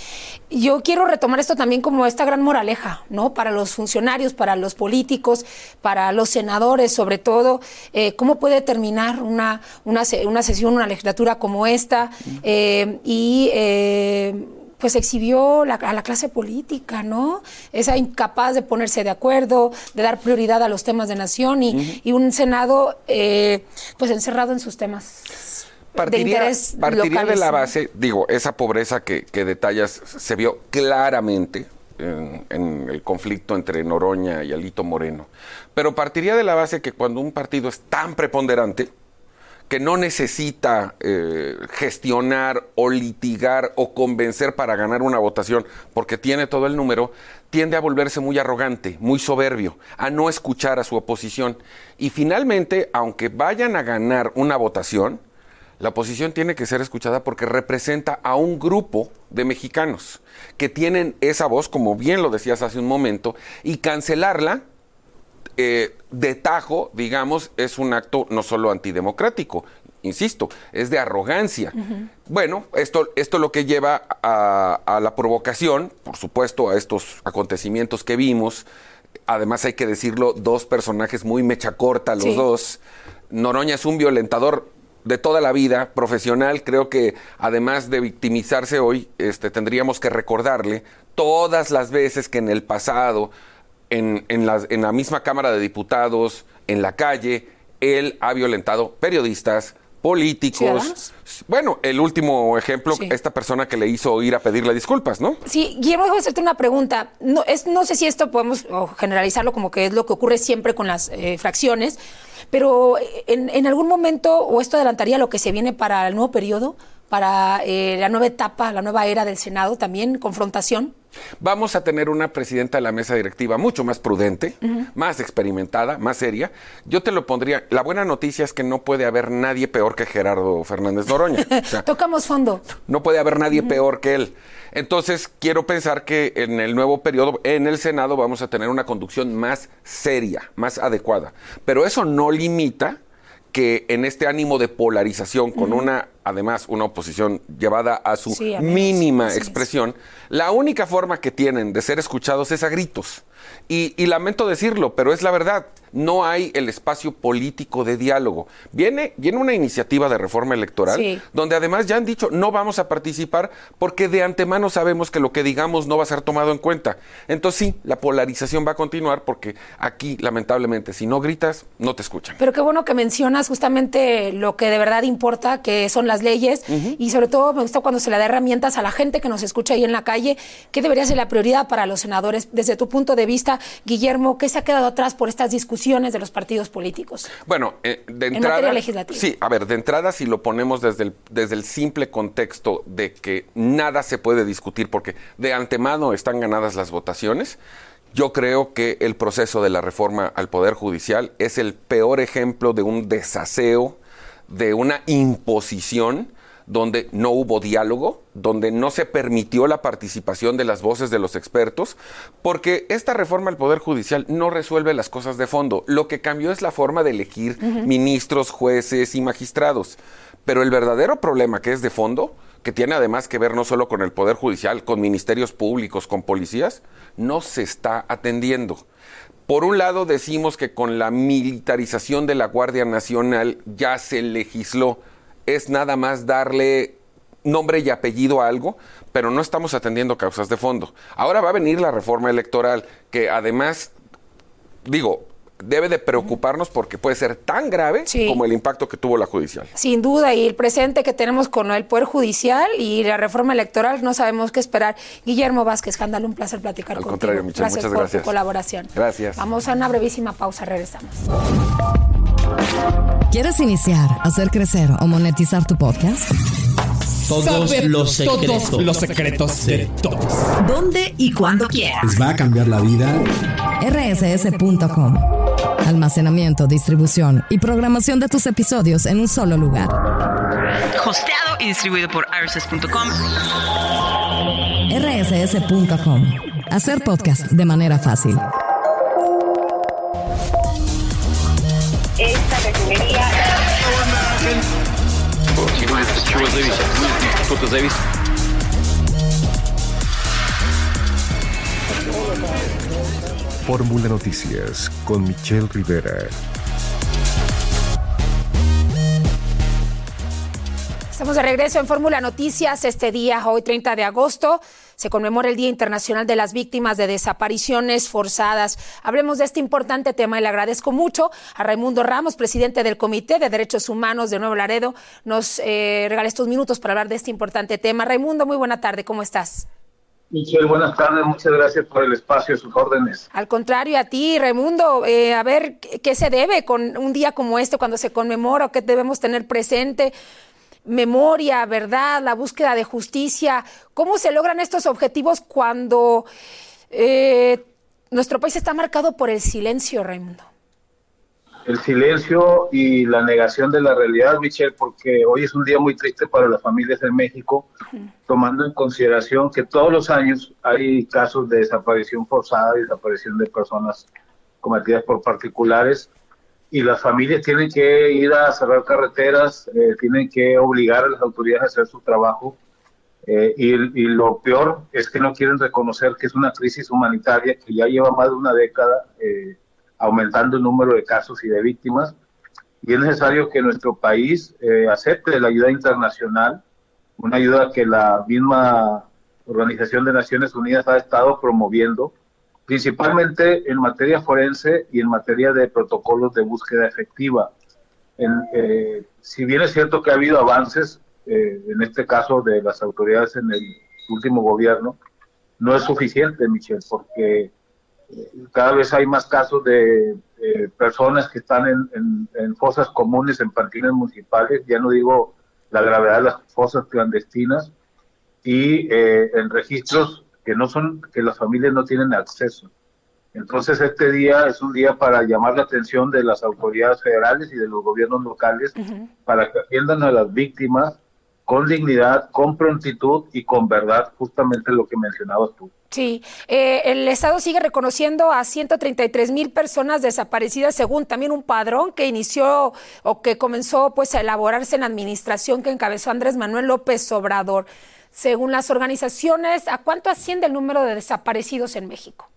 Speaker 4: Yo quiero retomar esto también como esta gran moraleja, ¿no? Para los funcionarios, para los políticos, para los senadores, sobre todo, eh, ¿cómo puede terminar una, una, una sesión, una legislatura como esta? Eh, y eh, pues exhibió la, a la clase política, ¿no? Esa incapaz de ponerse de acuerdo, de dar prioridad a los temas de nación y, uh-huh. y un Senado eh, pues encerrado en sus temas.
Speaker 6: Partiría,
Speaker 4: de interés
Speaker 6: partiría
Speaker 4: locales,
Speaker 6: de la
Speaker 4: ¿no?
Speaker 6: base, digo, esa pobreza que, que detallas se vio claramente en, en el conflicto entre Noroña y Alito Moreno, pero partiría de la base que cuando un partido es tan preponderante, que no necesita eh, gestionar o litigar o convencer para ganar una votación, porque tiene todo el número, tiende a volverse muy arrogante, muy soberbio, a no escuchar a su oposición. Y finalmente, aunque vayan a ganar una votación, La oposición tiene que ser escuchada porque representa a un grupo de mexicanos que tienen esa voz, como bien lo decías hace un momento, y cancelarla eh, de tajo, digamos, es un acto no solo antidemocrático, insisto, es de arrogancia. Uh-huh. Bueno, esto, esto lo que lleva a, a la provocación, por supuesto, a estos acontecimientos que vimos. Además, hay que decirlo, dos personajes muy mecha corta, los sí. dos. Noroña es un violentador de toda la vida, profesional. Creo que además de victimizarse hoy, este, tendríamos que recordarle todas las veces que en el pasado, en, en, la, en la misma Cámara de Diputados, en la calle, él ha violentado periodistas, políticos. ¿Ciudadanos? Bueno, el último ejemplo, sí. esta persona que le hizo ir a pedirle disculpas, ¿no?
Speaker 4: Sí, Guillermo, déjame hacerte una pregunta. No, es, no sé si esto podemos generalizarlo como que es lo que ocurre siempre con las eh, fracciones, pero en, en algún momento, o esto adelantaría lo que se viene para el nuevo periodo, para eh, la nueva etapa, la nueva era del Senado, también confrontación.
Speaker 6: Vamos a tener una presidenta de la mesa directiva mucho más prudente, uh-huh. más experimentada, más seria. Yo te lo pondría, la buena noticia es que no puede haber nadie peor que Gerardo Fernández Noroña. O sea,
Speaker 4: tocamos fondo.
Speaker 6: No puede haber nadie uh-huh. peor que él. Entonces, quiero pensar que en el nuevo periodo, en el Senado, vamos a tener una conducción más seria, más adecuada. Pero eso no limita que en este ánimo de polarización, con uh-huh. una, además, una oposición llevada a su sí, mínima sí, expresión, sí. la única forma que tienen de ser escuchados es a gritos. Y, y lamento decirlo, pero es la verdad. No hay el espacio político de diálogo. Viene, viene una iniciativa de reforma electoral sí. donde además ya han dicho no vamos a participar porque de antemano sabemos que lo que digamos no va a ser tomado en cuenta. Entonces sí, la polarización va a continuar porque aquí, lamentablemente, si no gritas, no te escuchan.
Speaker 4: Pero qué bueno que mencionas justamente lo que de verdad importa, que son las leyes, uh-huh. y sobre todo me gusta cuando se le da herramientas a la gente que nos escucha ahí en la calle. ¿Qué debería ser la prioridad para los senadores? Desde tu punto de vista, Guillermo, ¿qué se ha quedado atrás por estas discusiones de los partidos políticos?
Speaker 6: Bueno, eh, de entrada...
Speaker 4: En materia legislativa.
Speaker 6: Sí, a ver, de entrada, si lo ponemos desde el, desde el simple contexto de que nada se puede discutir porque de antemano están ganadas las votaciones, yo creo que el proceso de la reforma al Poder Judicial es el peor ejemplo de un desaseo, de una imposición donde no hubo diálogo, donde no se permitió la participación de las voces de los expertos, porque esta reforma al Poder Judicial no resuelve las cosas de fondo. Lo que cambió es la forma de elegir uh-huh. ministros, jueces y magistrados. Pero el verdadero problema que es de fondo, que tiene además que ver no solo con el Poder Judicial, con ministerios públicos, con policías, no se está atendiendo. Por un lado decimos que con la militarización de la Guardia Nacional ya se legisló. Es nada más darle nombre y apellido a algo, pero no estamos atendiendo causas de fondo. Ahora va a venir la reforma electoral, que además, digo, debe de preocuparnos porque puede ser tan grave sí. como el impacto que tuvo la judicial.
Speaker 4: Sin duda, y el presente que tenemos con el Poder Judicial y la reforma electoral, no sabemos qué esperar. Guillermo Vázquez, Escándalo, un placer platicar
Speaker 6: Al
Speaker 4: contigo.
Speaker 6: Al contrario, Michelle,
Speaker 4: gracias
Speaker 6: muchas
Speaker 4: por
Speaker 6: gracias.
Speaker 4: tu colaboración.
Speaker 6: Gracias.
Speaker 4: Vamos a una brevísima pausa, regresamos.
Speaker 2: ¿Quieres iniciar, hacer crecer o monetizar tu podcast?
Speaker 15: Todos
Speaker 7: Saber
Speaker 15: los secretos.
Speaker 7: Todos los secretos de todos.
Speaker 2: ¿Dónde y cuándo quieras?
Speaker 7: Les va a cambiar la vida.
Speaker 2: R S S punto com. Almacenamiento, distribución y programación de tus episodios en un solo lugar.
Speaker 9: Hosteado y distribuido por R S S punto com.
Speaker 2: R S S punto com. Hacer podcast de manera fácil.
Speaker 21: Esta refinería.
Speaker 16: Чего зависит? Кто-то зависит.
Speaker 3: Fórmula Noticias con Michelle Rivera.
Speaker 4: Estamos de regreso en Fórmula Noticias. Este día, hoy treinta de agosto, se conmemora el Día Internacional de las Víctimas de Desapariciones Forzadas. Hablemos de este importante tema y le agradezco mucho a Raimundo Ramos, presidente del Comité de Derechos Humanos de Nuevo Laredo. Nos eh, regala estos minutos para hablar de este importante tema. Raimundo, muy buena tarde, ¿cómo estás?
Speaker 10: Michelle, buenas tardes, muchas gracias por el espacio, sus órdenes.
Speaker 4: Al contrario, a ti, Raimundo, eh, a ver, ¿qué se debe con un día como este cuando se conmemora o qué debemos tener presente? Memoria, verdad, la búsqueda de justicia. ¿Cómo se logran estos objetivos cuando eh, nuestro país está marcado por el silencio, Raimundo?
Speaker 10: el silencio y la negación de la realidad, Michelle, porque hoy es un día muy triste para las familias en México, tomando en consideración que todos los años hay casos de desaparición forzada, desaparición de personas cometidas por particulares, y las familias tienen que ir a cerrar carreteras, eh, tienen que obligar a las autoridades a hacer su trabajo, eh, y, y lo peor es que no quieren reconocer que es una crisis humanitaria que ya lleva más de una década, eh, aumentando el número de casos y de víctimas, y es necesario que nuestro país eh, acepte la ayuda internacional, una ayuda que la misma Organización de Naciones Unidas ha estado promoviendo, principalmente en materia forense y en materia de protocolos de búsqueda efectiva. En, eh, si bien es cierto que ha habido avances, eh, en este caso de las autoridades en el último gobierno, no es suficiente, Michelle, porque cada vez hay más casos de eh, personas que están en, en, en fosas comunes, en panteones municipales, ya no digo la gravedad de las fosas clandestinas, y eh, en registros que no son, que las familias no tienen acceso. Entonces este día es un día para llamar la atención de las autoridades federales y de los gobiernos locales, uh-huh, para que atiendan a las víctimas con dignidad, con prontitud y con verdad, justamente lo que mencionabas tú.
Speaker 4: Sí, eh, el Estado sigue reconociendo a ciento treinta y tres mil personas desaparecidas, según también un padrón que inició o que comenzó pues a elaborarse en la administración que encabezó Andrés Manuel López Obrador. Según las organizaciones, ¿a cuánto asciende el número de desaparecidos en México?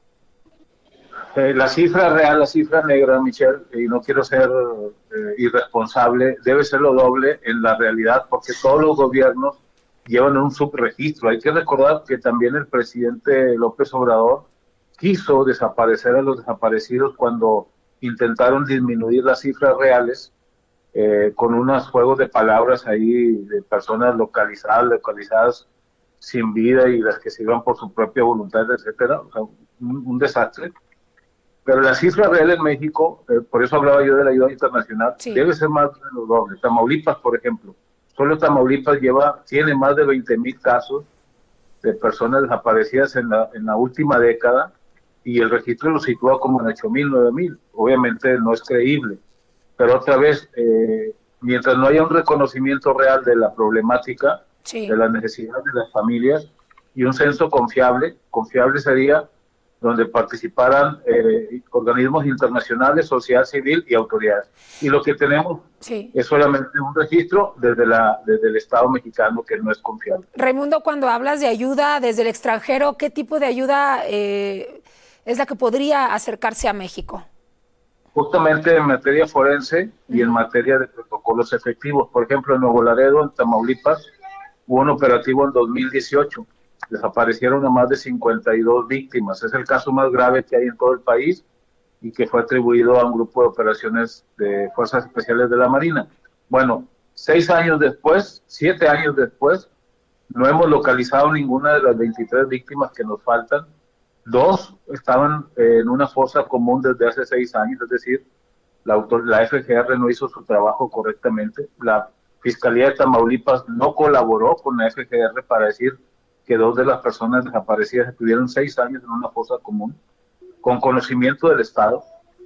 Speaker 10: Eh, la cifra real, la cifra negra, Michelle, y no quiero ser eh, irresponsable, debe ser lo doble en la realidad, porque todos los gobiernos llevan un subregistro. Hay que recordar que también el presidente López Obrador quiso desaparecer a los desaparecidos cuando intentaron disminuir las cifras reales, eh, con unos juegos de palabras ahí de personas localizadas, localizadas sin vida y las que se iban por su propia voluntad, etcétera. O sea, un, un desastre. Pero la cifra real en México, eh, por eso hablaba yo de la ayuda internacional, sí, debe ser más de lo doble. Tamaulipas, por ejemplo, solo Tamaulipas lleva, tiene más de veinte mil casos de personas desaparecidas en la, en la última década, y el registro lo sitúa como en ocho mil, nueve mil. Obviamente no es creíble, pero otra vez, eh, mientras no haya un reconocimiento real de la problemática, sí, de las necesidades de las familias, y un censo confiable, confiable sería donde participaran eh, organismos internacionales, sociedad civil y autoridades. Y lo que tenemos, sí, es solamente un registro desde, la, desde el Estado mexicano que no es confiable.
Speaker 4: Raimundo, cuando hablas de ayuda desde el extranjero, ¿qué tipo de ayuda eh, es la que podría acercarse a México?
Speaker 10: Justamente en materia forense y en materia de protocolos efectivos. Por ejemplo, en Nuevo Laredo, en Tamaulipas, hubo un operativo en dos mil dieciocho. Desaparecieron a más de cincuenta y dos víctimas. Es el caso más grave que hay en todo el país y que fue atribuido a un grupo de operaciones de Fuerzas Especiales de la Marina. Bueno, seis años después, siete años después, no hemos localizado ninguna de las veintitrés víctimas que nos faltan. Dos estaban en una fosa común desde hace seis años, es decir, la, autor, la F G R no hizo su trabajo correctamente. La Fiscalía de Tamaulipas no colaboró con la F G R para decir que dos de las personas desaparecidas estuvieron seis años en una fosa común, con conocimiento del Estado,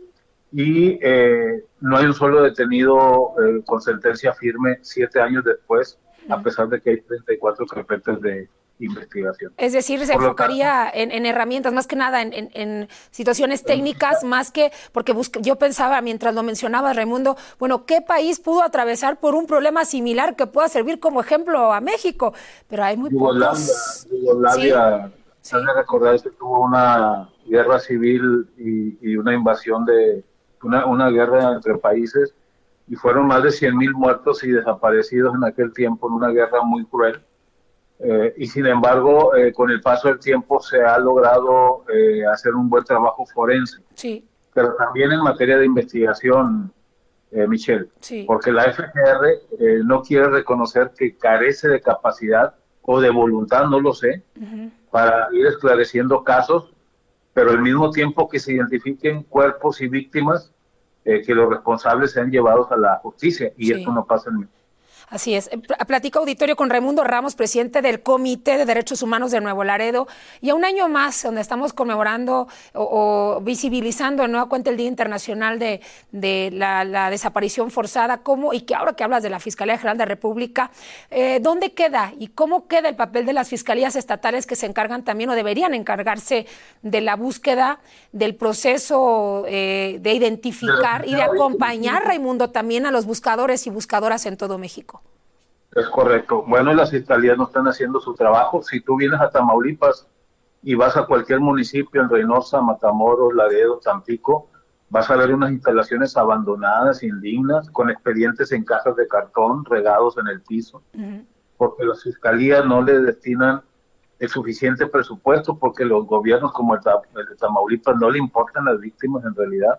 Speaker 10: y eh, no hay un solo detenido eh, con sentencia firme siete años después, a pesar de que hay treinta y cuatro carpetas de investigación.
Speaker 4: Es decir, se Por enfocaría en, en herramientas, más que nada en, en, en situaciones técnicas, más que, porque busque, yo pensaba, mientras lo mencionaba Raimundo, bueno, ¿qué país pudo atravesar por un problema similar que pueda servir como ejemplo a México? Pero hay muy
Speaker 10: Yugoslavia,
Speaker 4: pocos...
Speaker 10: Yugoslavia,
Speaker 4: ¿Sí?
Speaker 10: hay que recordar que tuvo una guerra civil y, y una invasión de, una, una guerra entre países, y fueron más de cien mil muertos y desaparecidos en aquel tiempo, en una guerra muy cruel. Eh, y sin embargo, eh, con el paso del tiempo se ha logrado eh, hacer un buen trabajo forense.
Speaker 4: Sí.
Speaker 10: Pero también en materia de investigación, eh, Michelle, sí, porque la F G R eh, no quiere reconocer que carece de capacidad o de voluntad, no lo sé, uh-huh, para ir esclareciendo casos, pero al mismo tiempo que se identifiquen cuerpos y víctimas, eh, que los responsables sean llevados a la justicia, y sí, esto no pasa en México.
Speaker 4: Así es. Platica auditorio con Raimundo Ramos, presidente del Comité de Derechos Humanos de Nuevo Laredo. Y a un año más, donde estamos conmemorando o, o visibilizando de nueva cuenta el Día Internacional de, de la, la Desaparición Forzada, ¿cómo, y que ahora que hablas de la Fiscalía General de la República, eh, ¿dónde queda y cómo queda el papel de las fiscalías estatales que se encargan también o deberían encargarse de la búsqueda, del proceso eh, de identificar y de acompañar, Raimundo, también a los buscadores y buscadoras en todo México?
Speaker 10: Es correcto. Bueno, las fiscalías no están haciendo su trabajo. Si tú vienes a Tamaulipas y vas a cualquier municipio, en Reynosa, Matamoros, Laredo, Tampico, vas a ver unas instalaciones abandonadas, indignas, con expedientes en cajas de cartón regados en el piso, uh-huh. porque las fiscalías no le destinan el suficiente presupuesto, porque los gobiernos como el, el de Tamaulipas no le importan las víctimas en realidad,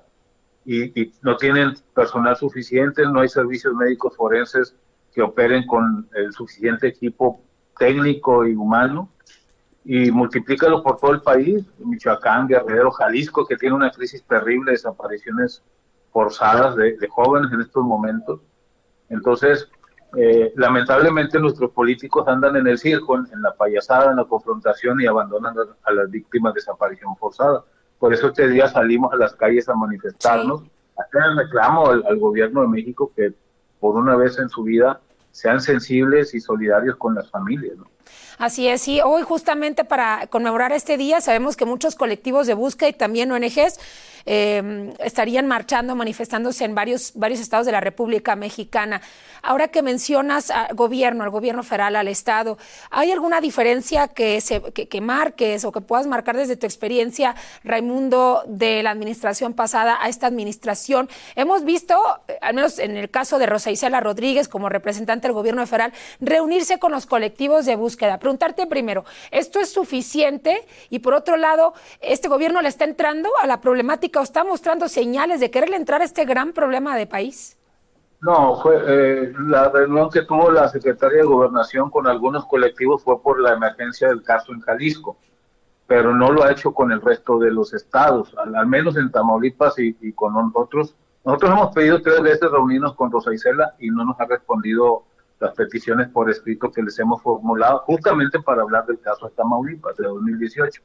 Speaker 10: y, y no tienen personal suficiente, no hay servicios médicos forenses que operen con el suficiente equipo técnico y humano, y multiplícalo por todo el país, Michoacán, Guerrero, Jalisco, que tiene una crisis terrible de desapariciones forzadas de, de jóvenes en estos momentos. Entonces, eh, lamentablemente nuestros políticos andan en el circo, en, en la payasada, en la confrontación, y abandonan a, a las víctimas de desaparición forzada. Por eso este día salimos a las calles a manifestarnos, sí. a hacer el reclamo al, al gobierno de México que por una vez en su vida sean sensibles y solidarios con las familias, ¿no?
Speaker 4: Así es, y hoy justamente para conmemorar este día sabemos que muchos colectivos de búsqueda y también O N Ges eh, estarían marchando, manifestándose en varios, varios estados de la República Mexicana. Ahora que mencionas al gobierno, al gobierno federal, al estado, ¿hay alguna diferencia que, se, que, que marques o que puedas marcar desde tu experiencia, Raimundo, de la administración pasada a esta administración? Hemos visto, al menos en el caso de Rosa Isela Rodríguez como representante del gobierno federal, reunirse con los colectivos de búsqueda. Preguntarte primero, ¿esto es suficiente? Y por otro lado, ¿este gobierno le está entrando a la problemática o está mostrando señales de quererle entrar a este gran problema de país?
Speaker 10: No, fue eh, la reunión que tuvo la Secretaría de Gobernación con algunos colectivos fue por la emergencia del caso en Jalisco, pero no lo ha hecho con el resto de los estados, al, al menos en Tamaulipas y, y con nosotros. Nosotros hemos pedido tres veces reunirnos con Rosa Isela y no nos ha respondido las peticiones por escrito que les hemos formulado, justamente para hablar del caso de Tamaulipas de dos mil dieciocho.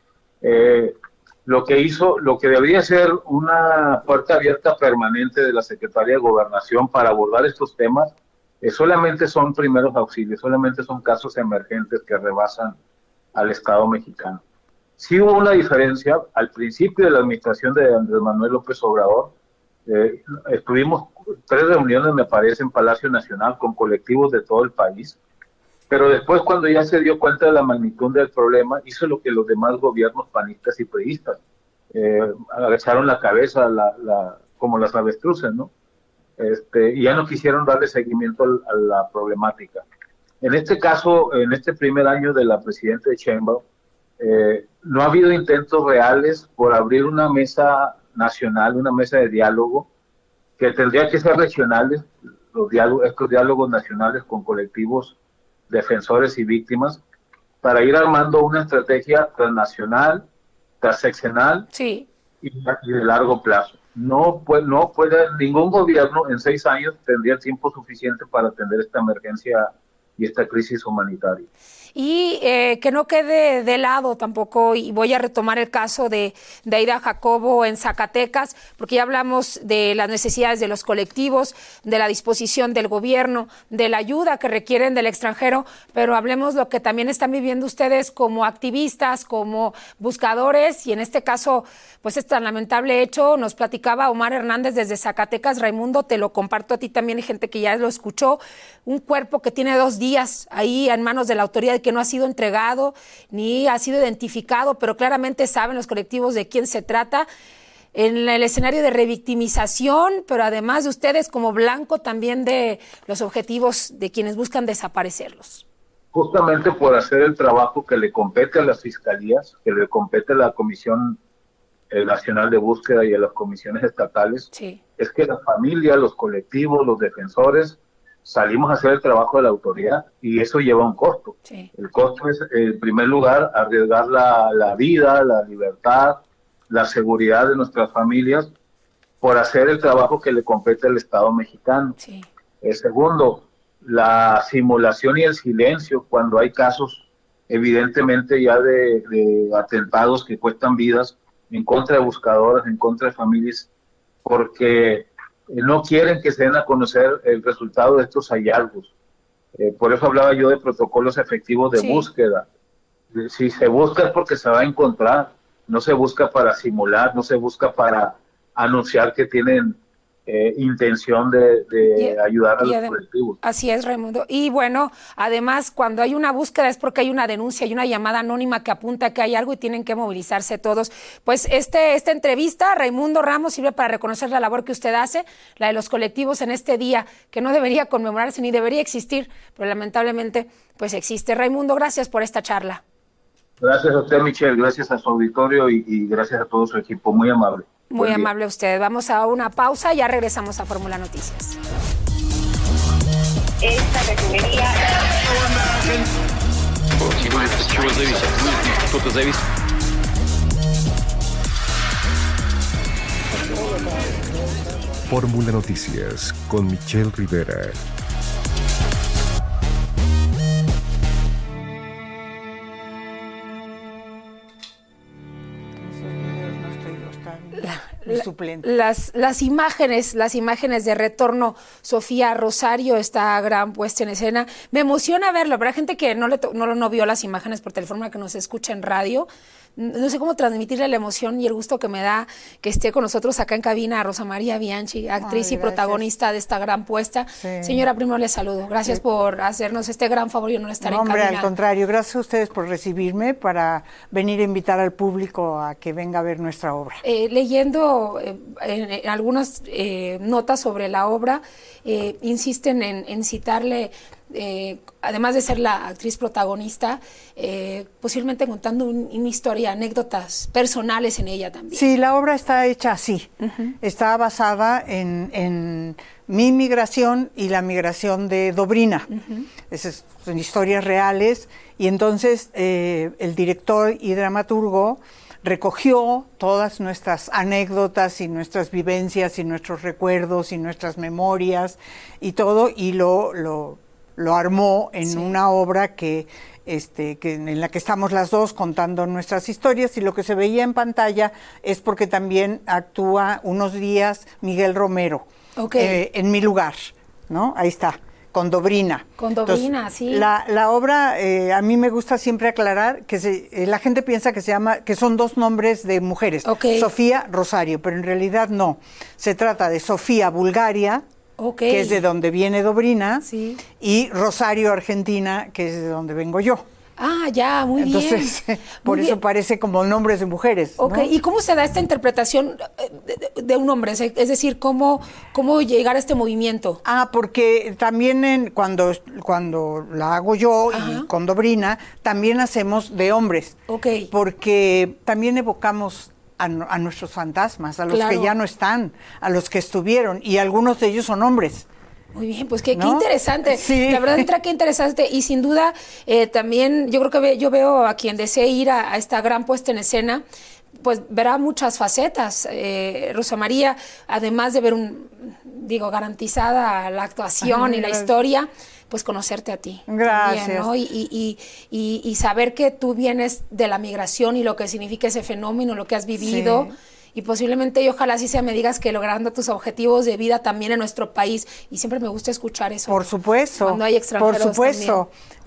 Speaker 10: Eh, lo que hizo, lo que debería ser una puerta abierta permanente de la Secretaría de Gobernación para abordar estos temas, eh, solamente son primeros auxilios, solamente son casos emergentes que rebasan al Estado mexicano. Sí hubo una diferencia al principio de la administración de Andrés Manuel López Obrador. Eh, estuvimos tres reuniones, me parece, en Palacio Nacional con colectivos de todo el país, pero después, cuando ya se dio cuenta de la magnitud del problema, hizo lo que los demás gobiernos panistas y priistas, eh, agacharon la cabeza la, la, como las avestruces, ¿no? Este, y ya no quisieron darle seguimiento a, a la problemática. En este caso, en este primer año de la presidenta Sheinbaum, eh, no ha habido intentos reales por abrir una mesa nacional, una mesa de diálogo, que tendría que ser regionales, los diálogos, estos diálogos nacionales con colectivos defensores y víctimas, para ir armando una estrategia transnacional, transeccional,
Speaker 4: sí.
Speaker 10: y, y de largo plazo. No puede, no puede, ningún gobierno en seis años tendría tiempo suficiente para atender esta emergencia y esta crisis humanitaria.
Speaker 4: Y eh, que no quede de lado tampoco, y voy a retomar el caso de, de Aida Jacobo en Zacatecas, porque ya hablamos de las necesidades de los colectivos, de la disposición del gobierno, de la ayuda que requieren del extranjero, pero hablemos lo que también están viviendo ustedes como activistas, como buscadores, y en este caso, pues es tan lamentable hecho. Nos platicaba Omar Hernández desde Zacatecas, Raimundo, te lo comparto a ti también, hay gente que ya lo escuchó, un cuerpo que tiene dos días ahí en manos de la autoridad, que no ha sido entregado ni ha sido identificado, pero claramente saben los colectivos de quién se trata, en el escenario de revictimización, pero además de ustedes como blanco también de los objetivos de quienes buscan desaparecerlos.
Speaker 10: Justamente por hacer el trabajo que le compete a las fiscalías, que le compete a la Comisión Nacional de Búsqueda y a las comisiones estatales,
Speaker 4: sí.
Speaker 10: es que la familia, los colectivos, los defensores, salimos a hacer el trabajo de la autoridad, y eso lleva un costo.
Speaker 4: Sí.
Speaker 10: El costo es, en primer lugar, arriesgar la, la vida, la libertad, la seguridad de nuestras familias por hacer el trabajo que le compete al Estado mexicano.
Speaker 4: Sí.
Speaker 10: El segundo, la simulación y el silencio cuando hay casos evidentemente ya de, de atentados que cuestan vidas en contra de buscadores, en contra de familias, porque no quieren que se den a conocer el resultado de estos hallazgos. Eh, por eso hablaba yo de protocolos efectivos de sí. búsqueda. Si se busca es porque se va a encontrar, no se busca para simular, no se busca para anunciar que tienen eh, intención de, de y, ayudar a los adem- colectivos.
Speaker 4: Así es, Raimundo. Y bueno, además, cuando hay una búsqueda es porque hay una denuncia, hay una llamada anónima que apunta a que hay algo y tienen que movilizarse todos. Pues este esta entrevista, Raimundo Ramos, sirve para reconocer la labor que usted hace, la de los colectivos en este día, que no debería conmemorarse ni debería existir, pero lamentablemente pues existe. Raimundo, gracias por esta charla.
Speaker 10: Gracias a usted, Michelle, gracias a su auditorio y, y gracias a todo su equipo, muy amable.
Speaker 4: Muy Buen amable día. Usted. Vamos a una pausa y ya regresamos a Fórmula Noticias.
Speaker 12: Esta refinería...
Speaker 3: Fórmula Noticias con Michelle Rivera.
Speaker 4: suplente. Las, las imágenes, las imágenes de retorno, Sofía Rosario, esta gran puesta en escena. Me emociona verlo, pero hay gente que no, le to- no, no vio las imágenes por teléfono, que nos escucha en radio. No sé cómo transmitirle la emoción y el gusto que me da que esté con nosotros acá en cabina a Rosa María Bianchi, actriz Ay, y protagonista de esta gran puesta. Sí. Señora, primero le saludo. Gracias sí. por hacernos este gran favor y no estar
Speaker 13: no,
Speaker 4: en
Speaker 13: hombre,
Speaker 4: cabina.
Speaker 13: Al contrario, gracias a ustedes por recibirme para venir a invitar al público a que venga a ver nuestra obra.
Speaker 4: Eh, leyendo eh, en, en algunas eh, notas sobre la obra, eh, insisten en, en citarle... Eh, además de ser la actriz protagonista, eh, posiblemente contando un, una historia, anécdotas personales en ella también.
Speaker 13: Sí, la obra está hecha así. Uh-huh. Está basada en, en mi migración y la migración de Dobrina. Uh-huh. Esas son historias reales. Y entonces eh, el director y dramaturgo recogió todas nuestras anécdotas y nuestras vivencias y nuestros recuerdos y nuestras memorias y todo, y lo... lo lo armó en sí. una obra que, este, que en la que estamos las dos contando nuestras historias, y lo que se veía en pantalla es porque también actúa unos días Miguel Romero, okay. eh, en mi lugar, ¿no? Ahí está, con Dobrina.
Speaker 4: Con Dobrina, Entonces, sí.
Speaker 13: La, la obra, eh, a mí me gusta siempre aclarar que se, eh, la gente piensa que se llama, que son dos nombres de mujeres, okay. Sofía Rosario, pero en realidad no. Se trata de Sofía Bulgaria, Okay. que es de donde viene Dobrina, sí. y Rosario, Argentina, que es de donde vengo yo.
Speaker 4: Ah, ya, muy
Speaker 13: Entonces,
Speaker 4: bien.
Speaker 13: Entonces, por muy eso bien. Parece como nombres de mujeres.
Speaker 4: Ok, ¿no? ¿Y cómo se da esta interpretación de, de, de un hombre? Es decir, ¿cómo, cómo llegar a este movimiento?
Speaker 13: Ah, porque también en, cuando, cuando la hago yo Ajá. y con Dobrina, también hacemos de hombres.
Speaker 4: Ok.
Speaker 13: Porque también evocamos A, a nuestros fantasmas, a los claro. que ya no están, a los que estuvieron, y algunos de ellos son hombres.
Speaker 4: Muy bien, pues qué,
Speaker 13: ¿no?
Speaker 4: qué interesante.
Speaker 13: Sí.
Speaker 4: La verdad, entra qué interesante. Y sin duda, eh, también yo creo que ve, yo veo a quien desee ir a, a esta gran puesta en escena, pues verá muchas facetas. Eh, Rosa María, además de ver un, digo, garantizada la actuación Ay, y la gracias. historia, pues conocerte a ti.
Speaker 13: Gracias.
Speaker 4: También, ¿no? y, y, y, y saber que tú vienes de la migración y lo que significa ese fenómeno, lo que has vivido. Sí. Y posiblemente, y ojalá así sea, me digas que logrando tus objetivos de vida también en nuestro país. Y siempre me gusta escuchar eso.
Speaker 13: Por supuesto.
Speaker 4: Cuando hay extranjeros.
Speaker 13: Por supuesto.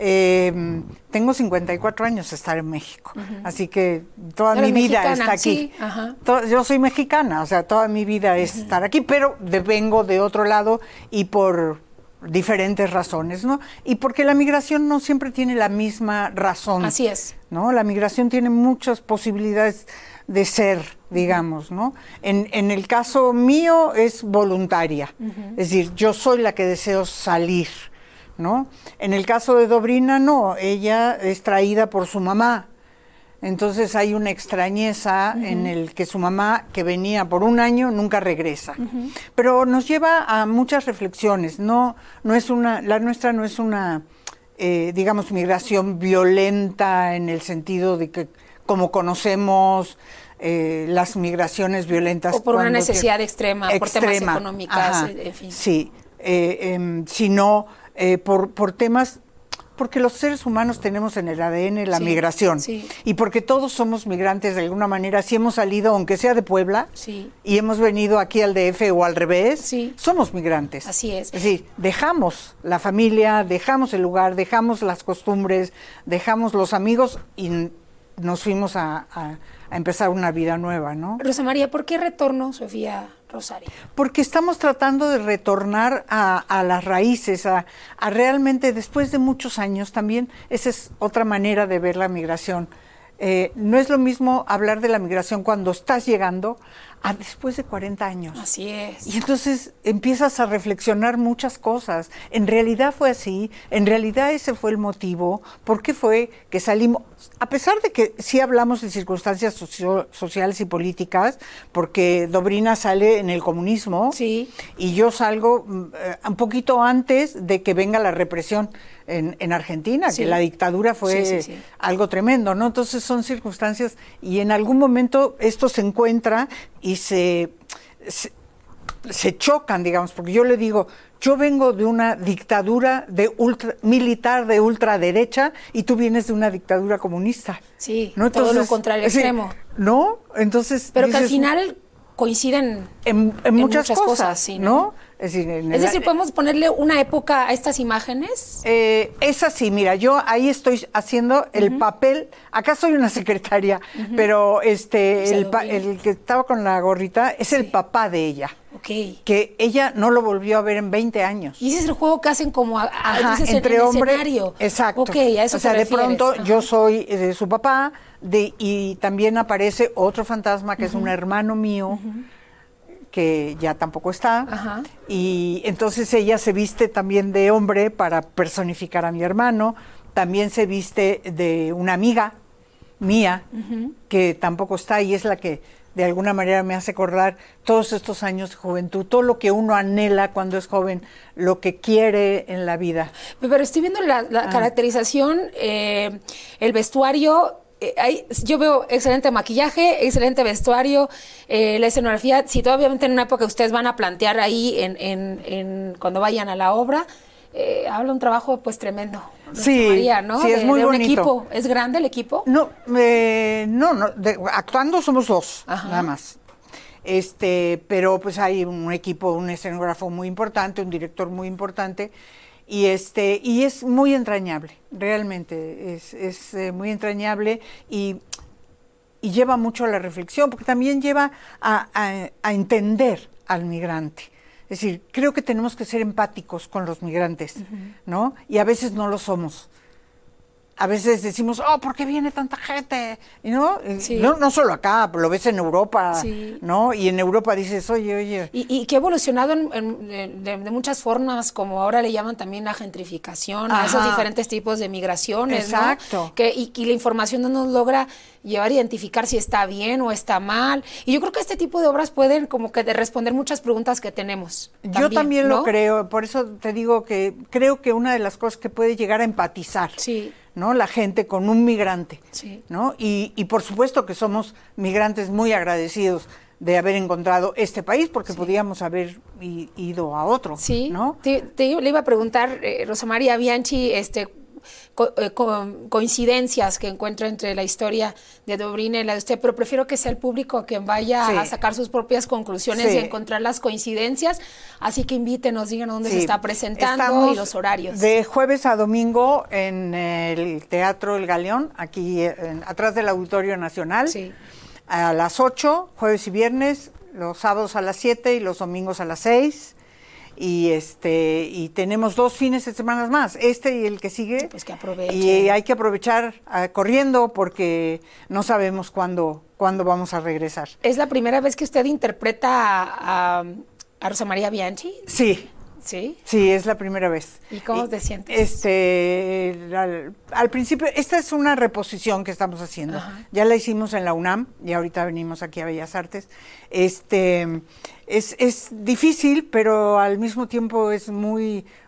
Speaker 13: Eh, tengo cincuenta y cuatro años de estar en México. Uh-huh. Así que toda mi vida mexicana, está aquí.
Speaker 4: Sí. Uh-huh.
Speaker 13: To- yo soy mexicana, o sea, toda mi vida es uh-huh. estar aquí, pero de, vengo de otro lado y por diferentes razones, ¿no? Y porque la migración no siempre tiene la misma razón.
Speaker 4: Así es.
Speaker 13: ¿No? La migración tiene muchas posibilidades de ser, digamos, ¿no? En, en el caso mío es voluntaria, uh-huh. es decir, yo soy la que deseo salir, ¿no? En el caso de Dobrina, no, ella es traída por su mamá, entonces hay una extrañeza uh-huh. en el que su mamá, que venía por un año, nunca regresa. Uh-huh. Pero nos lleva a muchas reflexiones, no, no es una, la nuestra no es una, eh, digamos, migración violenta en el sentido de que como conocemos eh, las migraciones violentas.
Speaker 4: O por una necesidad
Speaker 13: que,
Speaker 4: extrema,
Speaker 13: extrema,
Speaker 4: por temas económicos,
Speaker 13: ajá,
Speaker 4: en fin.
Speaker 13: Sí, eh, eh, sino eh, por, por temas... Porque los seres humanos tenemos en el A D N la
Speaker 4: Sí,
Speaker 13: migración.
Speaker 4: sí.
Speaker 13: Y porque todos somos migrantes de alguna manera. Si hemos salido, aunque sea de Puebla,
Speaker 4: Sí.
Speaker 13: y hemos venido aquí al D F o al revés,
Speaker 4: Sí.
Speaker 13: somos migrantes.
Speaker 4: Así es.
Speaker 13: Es decir, dejamos la familia, dejamos el lugar, dejamos las costumbres, dejamos los amigos y n- nos fuimos a, a- a empezar una vida nueva, ¿no?
Speaker 4: Rosa María, ¿por qué retorno, Sofía Rosario?
Speaker 13: Porque estamos tratando de retornar a, a las raíces, a, a realmente, después de muchos años también, esa es otra manera de ver la migración. Eh, no es lo mismo hablar de la migración cuando estás llegando a después de cuarenta años.
Speaker 4: Así es.
Speaker 13: Y entonces empiezas a reflexionar muchas cosas. En realidad fue así, en realidad ese fue el motivo. ¿Por qué fue que salimos? A pesar de que sí hablamos de circunstancias socio- sociales y políticas, porque Dobrina sale en el comunismo,
Speaker 4: sí.
Speaker 13: y yo salgo mm, eh, un poquito antes de que venga la represión en, en Argentina,
Speaker 4: Sí.
Speaker 13: que la dictadura fue
Speaker 4: Sí, sí, sí.
Speaker 13: algo tremendo, ¿no? Entonces son circunstancias y en algún momento esto se encuentra y se, se, se chocan, digamos, porque yo le digo, yo vengo de una dictadura de ultra, militar de ultraderecha y tú vienes de una dictadura comunista.
Speaker 4: Sí,
Speaker 13: ¿no?
Speaker 4: todo lo
Speaker 13: Entonces,
Speaker 4: contrario,
Speaker 13: sí,
Speaker 4: extremo.
Speaker 13: ¿no? Entonces
Speaker 4: Pero que al
Speaker 13: dices,
Speaker 4: final coinciden
Speaker 13: en, en muchas, cosas,
Speaker 4: sí,
Speaker 13: ¿no? Es decir, en
Speaker 4: Es
Speaker 13: el-
Speaker 4: decir, ¿podemos ponerle una época a estas imágenes?
Speaker 13: Eh, es así, mira, yo ahí estoy haciendo el
Speaker 4: Ujú.
Speaker 13: papel, acá soy una secretaria,
Speaker 4: Ujú.
Speaker 13: pero este
Speaker 4: Se
Speaker 13: el,
Speaker 4: lo
Speaker 13: pa-
Speaker 4: vi.
Speaker 13: el que estaba con la gorrita es el papá de ella,
Speaker 4: Ok.
Speaker 13: que ella no lo volvió a ver en veinte años.
Speaker 4: Y ese es el juego que hacen como a- a-
Speaker 13: Ajá,
Speaker 4: dices, en
Speaker 13: entre
Speaker 4: el
Speaker 13: hombres,
Speaker 4: escenario.
Speaker 13: exacto.
Speaker 4: Ok, a eso
Speaker 13: o sea,
Speaker 4: te
Speaker 13: de
Speaker 4: refieres.
Speaker 13: pronto
Speaker 4: Ajá.
Speaker 13: yo soy de su papá de, y también aparece otro fantasma que es
Speaker 4: Ujú.
Speaker 13: un hermano mío, que ya tampoco está,
Speaker 4: Ajá.
Speaker 13: y entonces ella se viste también de hombre para personificar a mi hermano, también se viste de una amiga mía,
Speaker 4: Ujú.
Speaker 13: que tampoco está, y es la que de alguna manera me hace acordar todos estos años de juventud, todo lo que uno anhela cuando es joven, lo que quiere en la vida.
Speaker 4: Pero estoy viendo la, la
Speaker 13: Ah.
Speaker 4: caracterización, eh, el vestuario. eh, hay- yo veo excelente maquillaje, excelente vestuario, eh, la escenografía. Si todavía en una época ustedes van a plantear ahí en, en, en cuando vayan a la obra, eh, habla un trabajo pues tremendo. Rosa
Speaker 13: Sí,
Speaker 4: María, ¿no?
Speaker 13: sí, es
Speaker 4: De-
Speaker 13: muy
Speaker 4: de un
Speaker 13: bonito.
Speaker 4: equipo. ¿Es grande el equipo?
Speaker 13: No, eh, no, no de- actuando somos dos,
Speaker 4: Ajá.
Speaker 13: nada más. Este, pero pues hay un equipo, un escenógrafo muy importante, un director muy importante, y este, y es muy entrañable, realmente, es, es eh, muy entrañable y, y lleva mucho a la reflexión, porque también lleva a, a- a entender al migrante. Es decir, creo que tenemos que ser empáticos con los migrantes, ¿no? Y a veces no lo somos. A veces decimos, oh, ¿por qué viene tanta gente? Y ¿no? Y
Speaker 4: Sí.
Speaker 13: no, no solo acá, lo ves en Europa,
Speaker 4: Sí.
Speaker 13: ¿no? Y en Europa dices, oye, oye.
Speaker 4: Y, y que ha evolucionado en- en- de, de- de muchas formas, como ahora le llaman también la gentrificación, a esos
Speaker 13: Ajá.
Speaker 4: diferentes tipos de migraciones, ¿no?
Speaker 13: Exacto.
Speaker 4: Que, y, y la información no nos logra llevar a identificar si está bien o está mal. Y yo creo que este tipo de obras pueden como que de responder muchas preguntas que tenemos.
Speaker 13: Yo también
Speaker 4: ¿no?
Speaker 13: lo creo, por eso te digo que creo que una de las cosas que puede llegar a empatizar,
Speaker 4: Sí.
Speaker 13: ¿no? La gente con un migrante,
Speaker 4: Sí.
Speaker 13: ¿no? Y, y por supuesto que somos migrantes muy agradecidos de haber encontrado este país, porque podíamos haber i- ido a otro,
Speaker 4: Sí,
Speaker 13: ¿no?
Speaker 4: te, te- le iba a preguntar, eh, Rosa María Bianchi, este, co- eh, co- coincidencias que encuentra entre la historia de Dobrina y la de usted, pero prefiero que sea el público quien vaya
Speaker 13: Sí.
Speaker 4: a sacar sus propias conclusiones
Speaker 13: Sí.
Speaker 4: y encontrar las coincidencias, así que invítenos, díganos dónde se
Speaker 13: Sí.
Speaker 4: está presentando
Speaker 13: Estamos
Speaker 4: y los horarios.
Speaker 13: De jueves a domingo en el Teatro El Galeón, aquí en- atrás del Auditorio Nacional, a las ocho, jueves y viernes, los sábados a las siete y los domingos a las seis. Y este y tenemos dos fines de semana más, este y el que sigue.
Speaker 4: Pues que aprovechen.
Speaker 13: Y hay que aprovechar ah, corriendo porque no sabemos cuándo, cuándo vamos a regresar.
Speaker 4: ¿Es la primera vez que usted interpreta a, a- a Rosa María Bianchi?
Speaker 13: Sí.
Speaker 4: ¿Sí?
Speaker 13: Sí, es la primera vez.
Speaker 4: ¿Y cómo te sientes?
Speaker 13: Este, al, al principio, esta es una reposición que estamos haciendo.
Speaker 4: Ajá.
Speaker 13: Ya la hicimos en la UNAM y ahorita venimos aquí a Bellas Artes. Este, es, es difícil, pero al mismo tiempo es muy,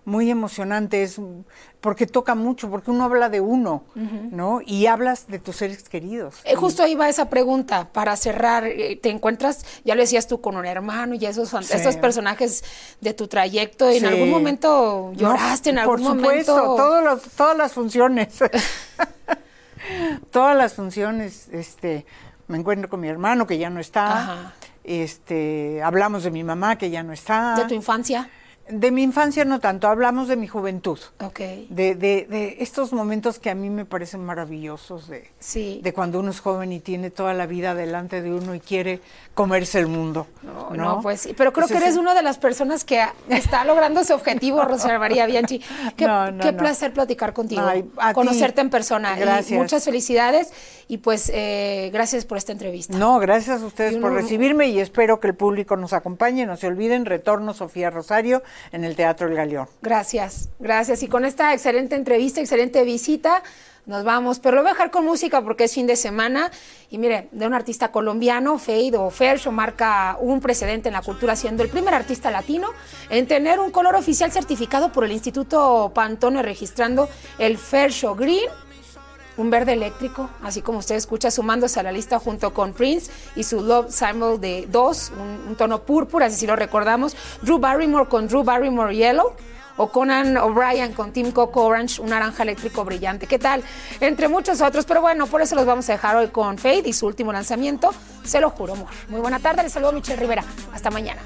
Speaker 13: muy emocionante, es porque toca mucho, porque uno habla de uno, uh-huh. ¿no? Y hablas de tus seres queridos.
Speaker 4: Eh, justo ahí va esa pregunta, para cerrar, eh, te encuentras, ya lo decías tú, con un hermano y esos, sí. esos personajes de tu trayecto, ¿en sí. algún momento lloraste, no, en algún
Speaker 13: por supuesto,
Speaker 4: momento?
Speaker 13: Todos los, todas las funciones, todas las funciones, este, me encuentro con mi hermano que ya no está, Ajá. este, hablamos de mi mamá que ya no está.
Speaker 4: ¿De tu infancia?
Speaker 13: De mi infancia no tanto, hablamos de mi juventud.
Speaker 4: Okay.
Speaker 13: De, de, de estos momentos que a mí me parecen maravillosos, de,
Speaker 4: sí.
Speaker 13: de cuando uno es joven y tiene toda la vida delante de uno y quiere comerse el mundo.
Speaker 4: No,
Speaker 13: no,
Speaker 4: no pues sí, pero creo Entonces, que eres una de las personas que está logrando ese objetivo, Rosa María Bianchi. Qué, no, no, qué no. placer platicar contigo, Ay, conocerte ti. en persona.
Speaker 13: Gracias.
Speaker 4: Y muchas felicidades y pues eh, gracias por esta entrevista.
Speaker 13: No, gracias a ustedes uno, por recibirme y espero que el público nos acompañe. No se olviden, retorno Sofía Rosario en el Teatro El Galeón.
Speaker 4: Gracias, gracias. Y con esta excelente entrevista, excelente visita, nos vamos. Pero lo voy a dejar con música porque es fin de semana. Y mire, de un artista colombiano, Fade o Fercho, marca un precedente en la cultura, siendo el primer artista latino en tener un color oficial certificado por el Instituto Pantone, registrando el Fercho Green, un verde eléctrico, así como usted escucha, sumándose a la lista junto con Prince y su Love Symbol de dos, un, un tono púrpura, así si lo recordamos, Drew Barrymore con Drew Barrymore Yellow, o Conan O'Brien con Team Coco Orange, un naranja eléctrico brillante. ¿Qué tal? Entre muchos otros, pero bueno, por eso los vamos a dejar hoy con Fade y su último lanzamiento, Se lo juro, amor. Muy buena tarde, les saludo a Michelle Rivera. Hasta mañana.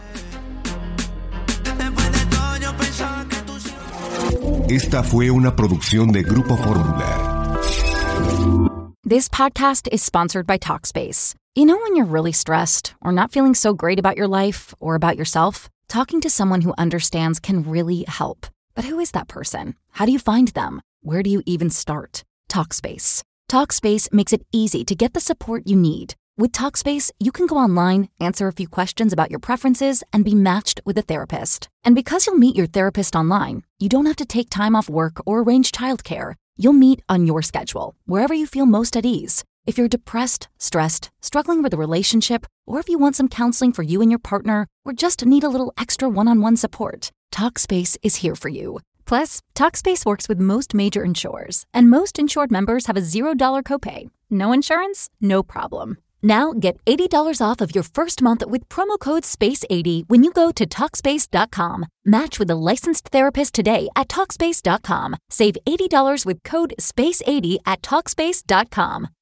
Speaker 3: Esta fue una producción de Grupo Fórmula.
Speaker 8: This podcast is sponsored by Talkspace. You know when you're really stressed or not feeling so great about your life or about yourself? Talking to someone who understands can really help. But who is that person? How do you find them? Where do you even start? Talkspace. Talkspace makes it easy to get the support you need. With Talkspace, you can go online, answer a few questions about your preferences, and be matched with a therapist. And because you'll meet your therapist online, you don't have to take time off work or arrange childcare. You'll meet on your schedule, wherever you feel most at ease. If you're depressed, stressed, struggling with a relationship, or if you want some counseling for you and your partner, or just need a little extra one-on-one support, Talkspace is here for you. Plus, Talkspace works with most major insurers, and most insured members have a zero dollar copay. No insurance? No problem. Now get eighty dollars off of your first month with promo code space eighty when you go to Talkspace dot com. Match with a licensed therapist today at Talkspace dot com. Save eighty dollars with code space eighty at Talkspace dot com.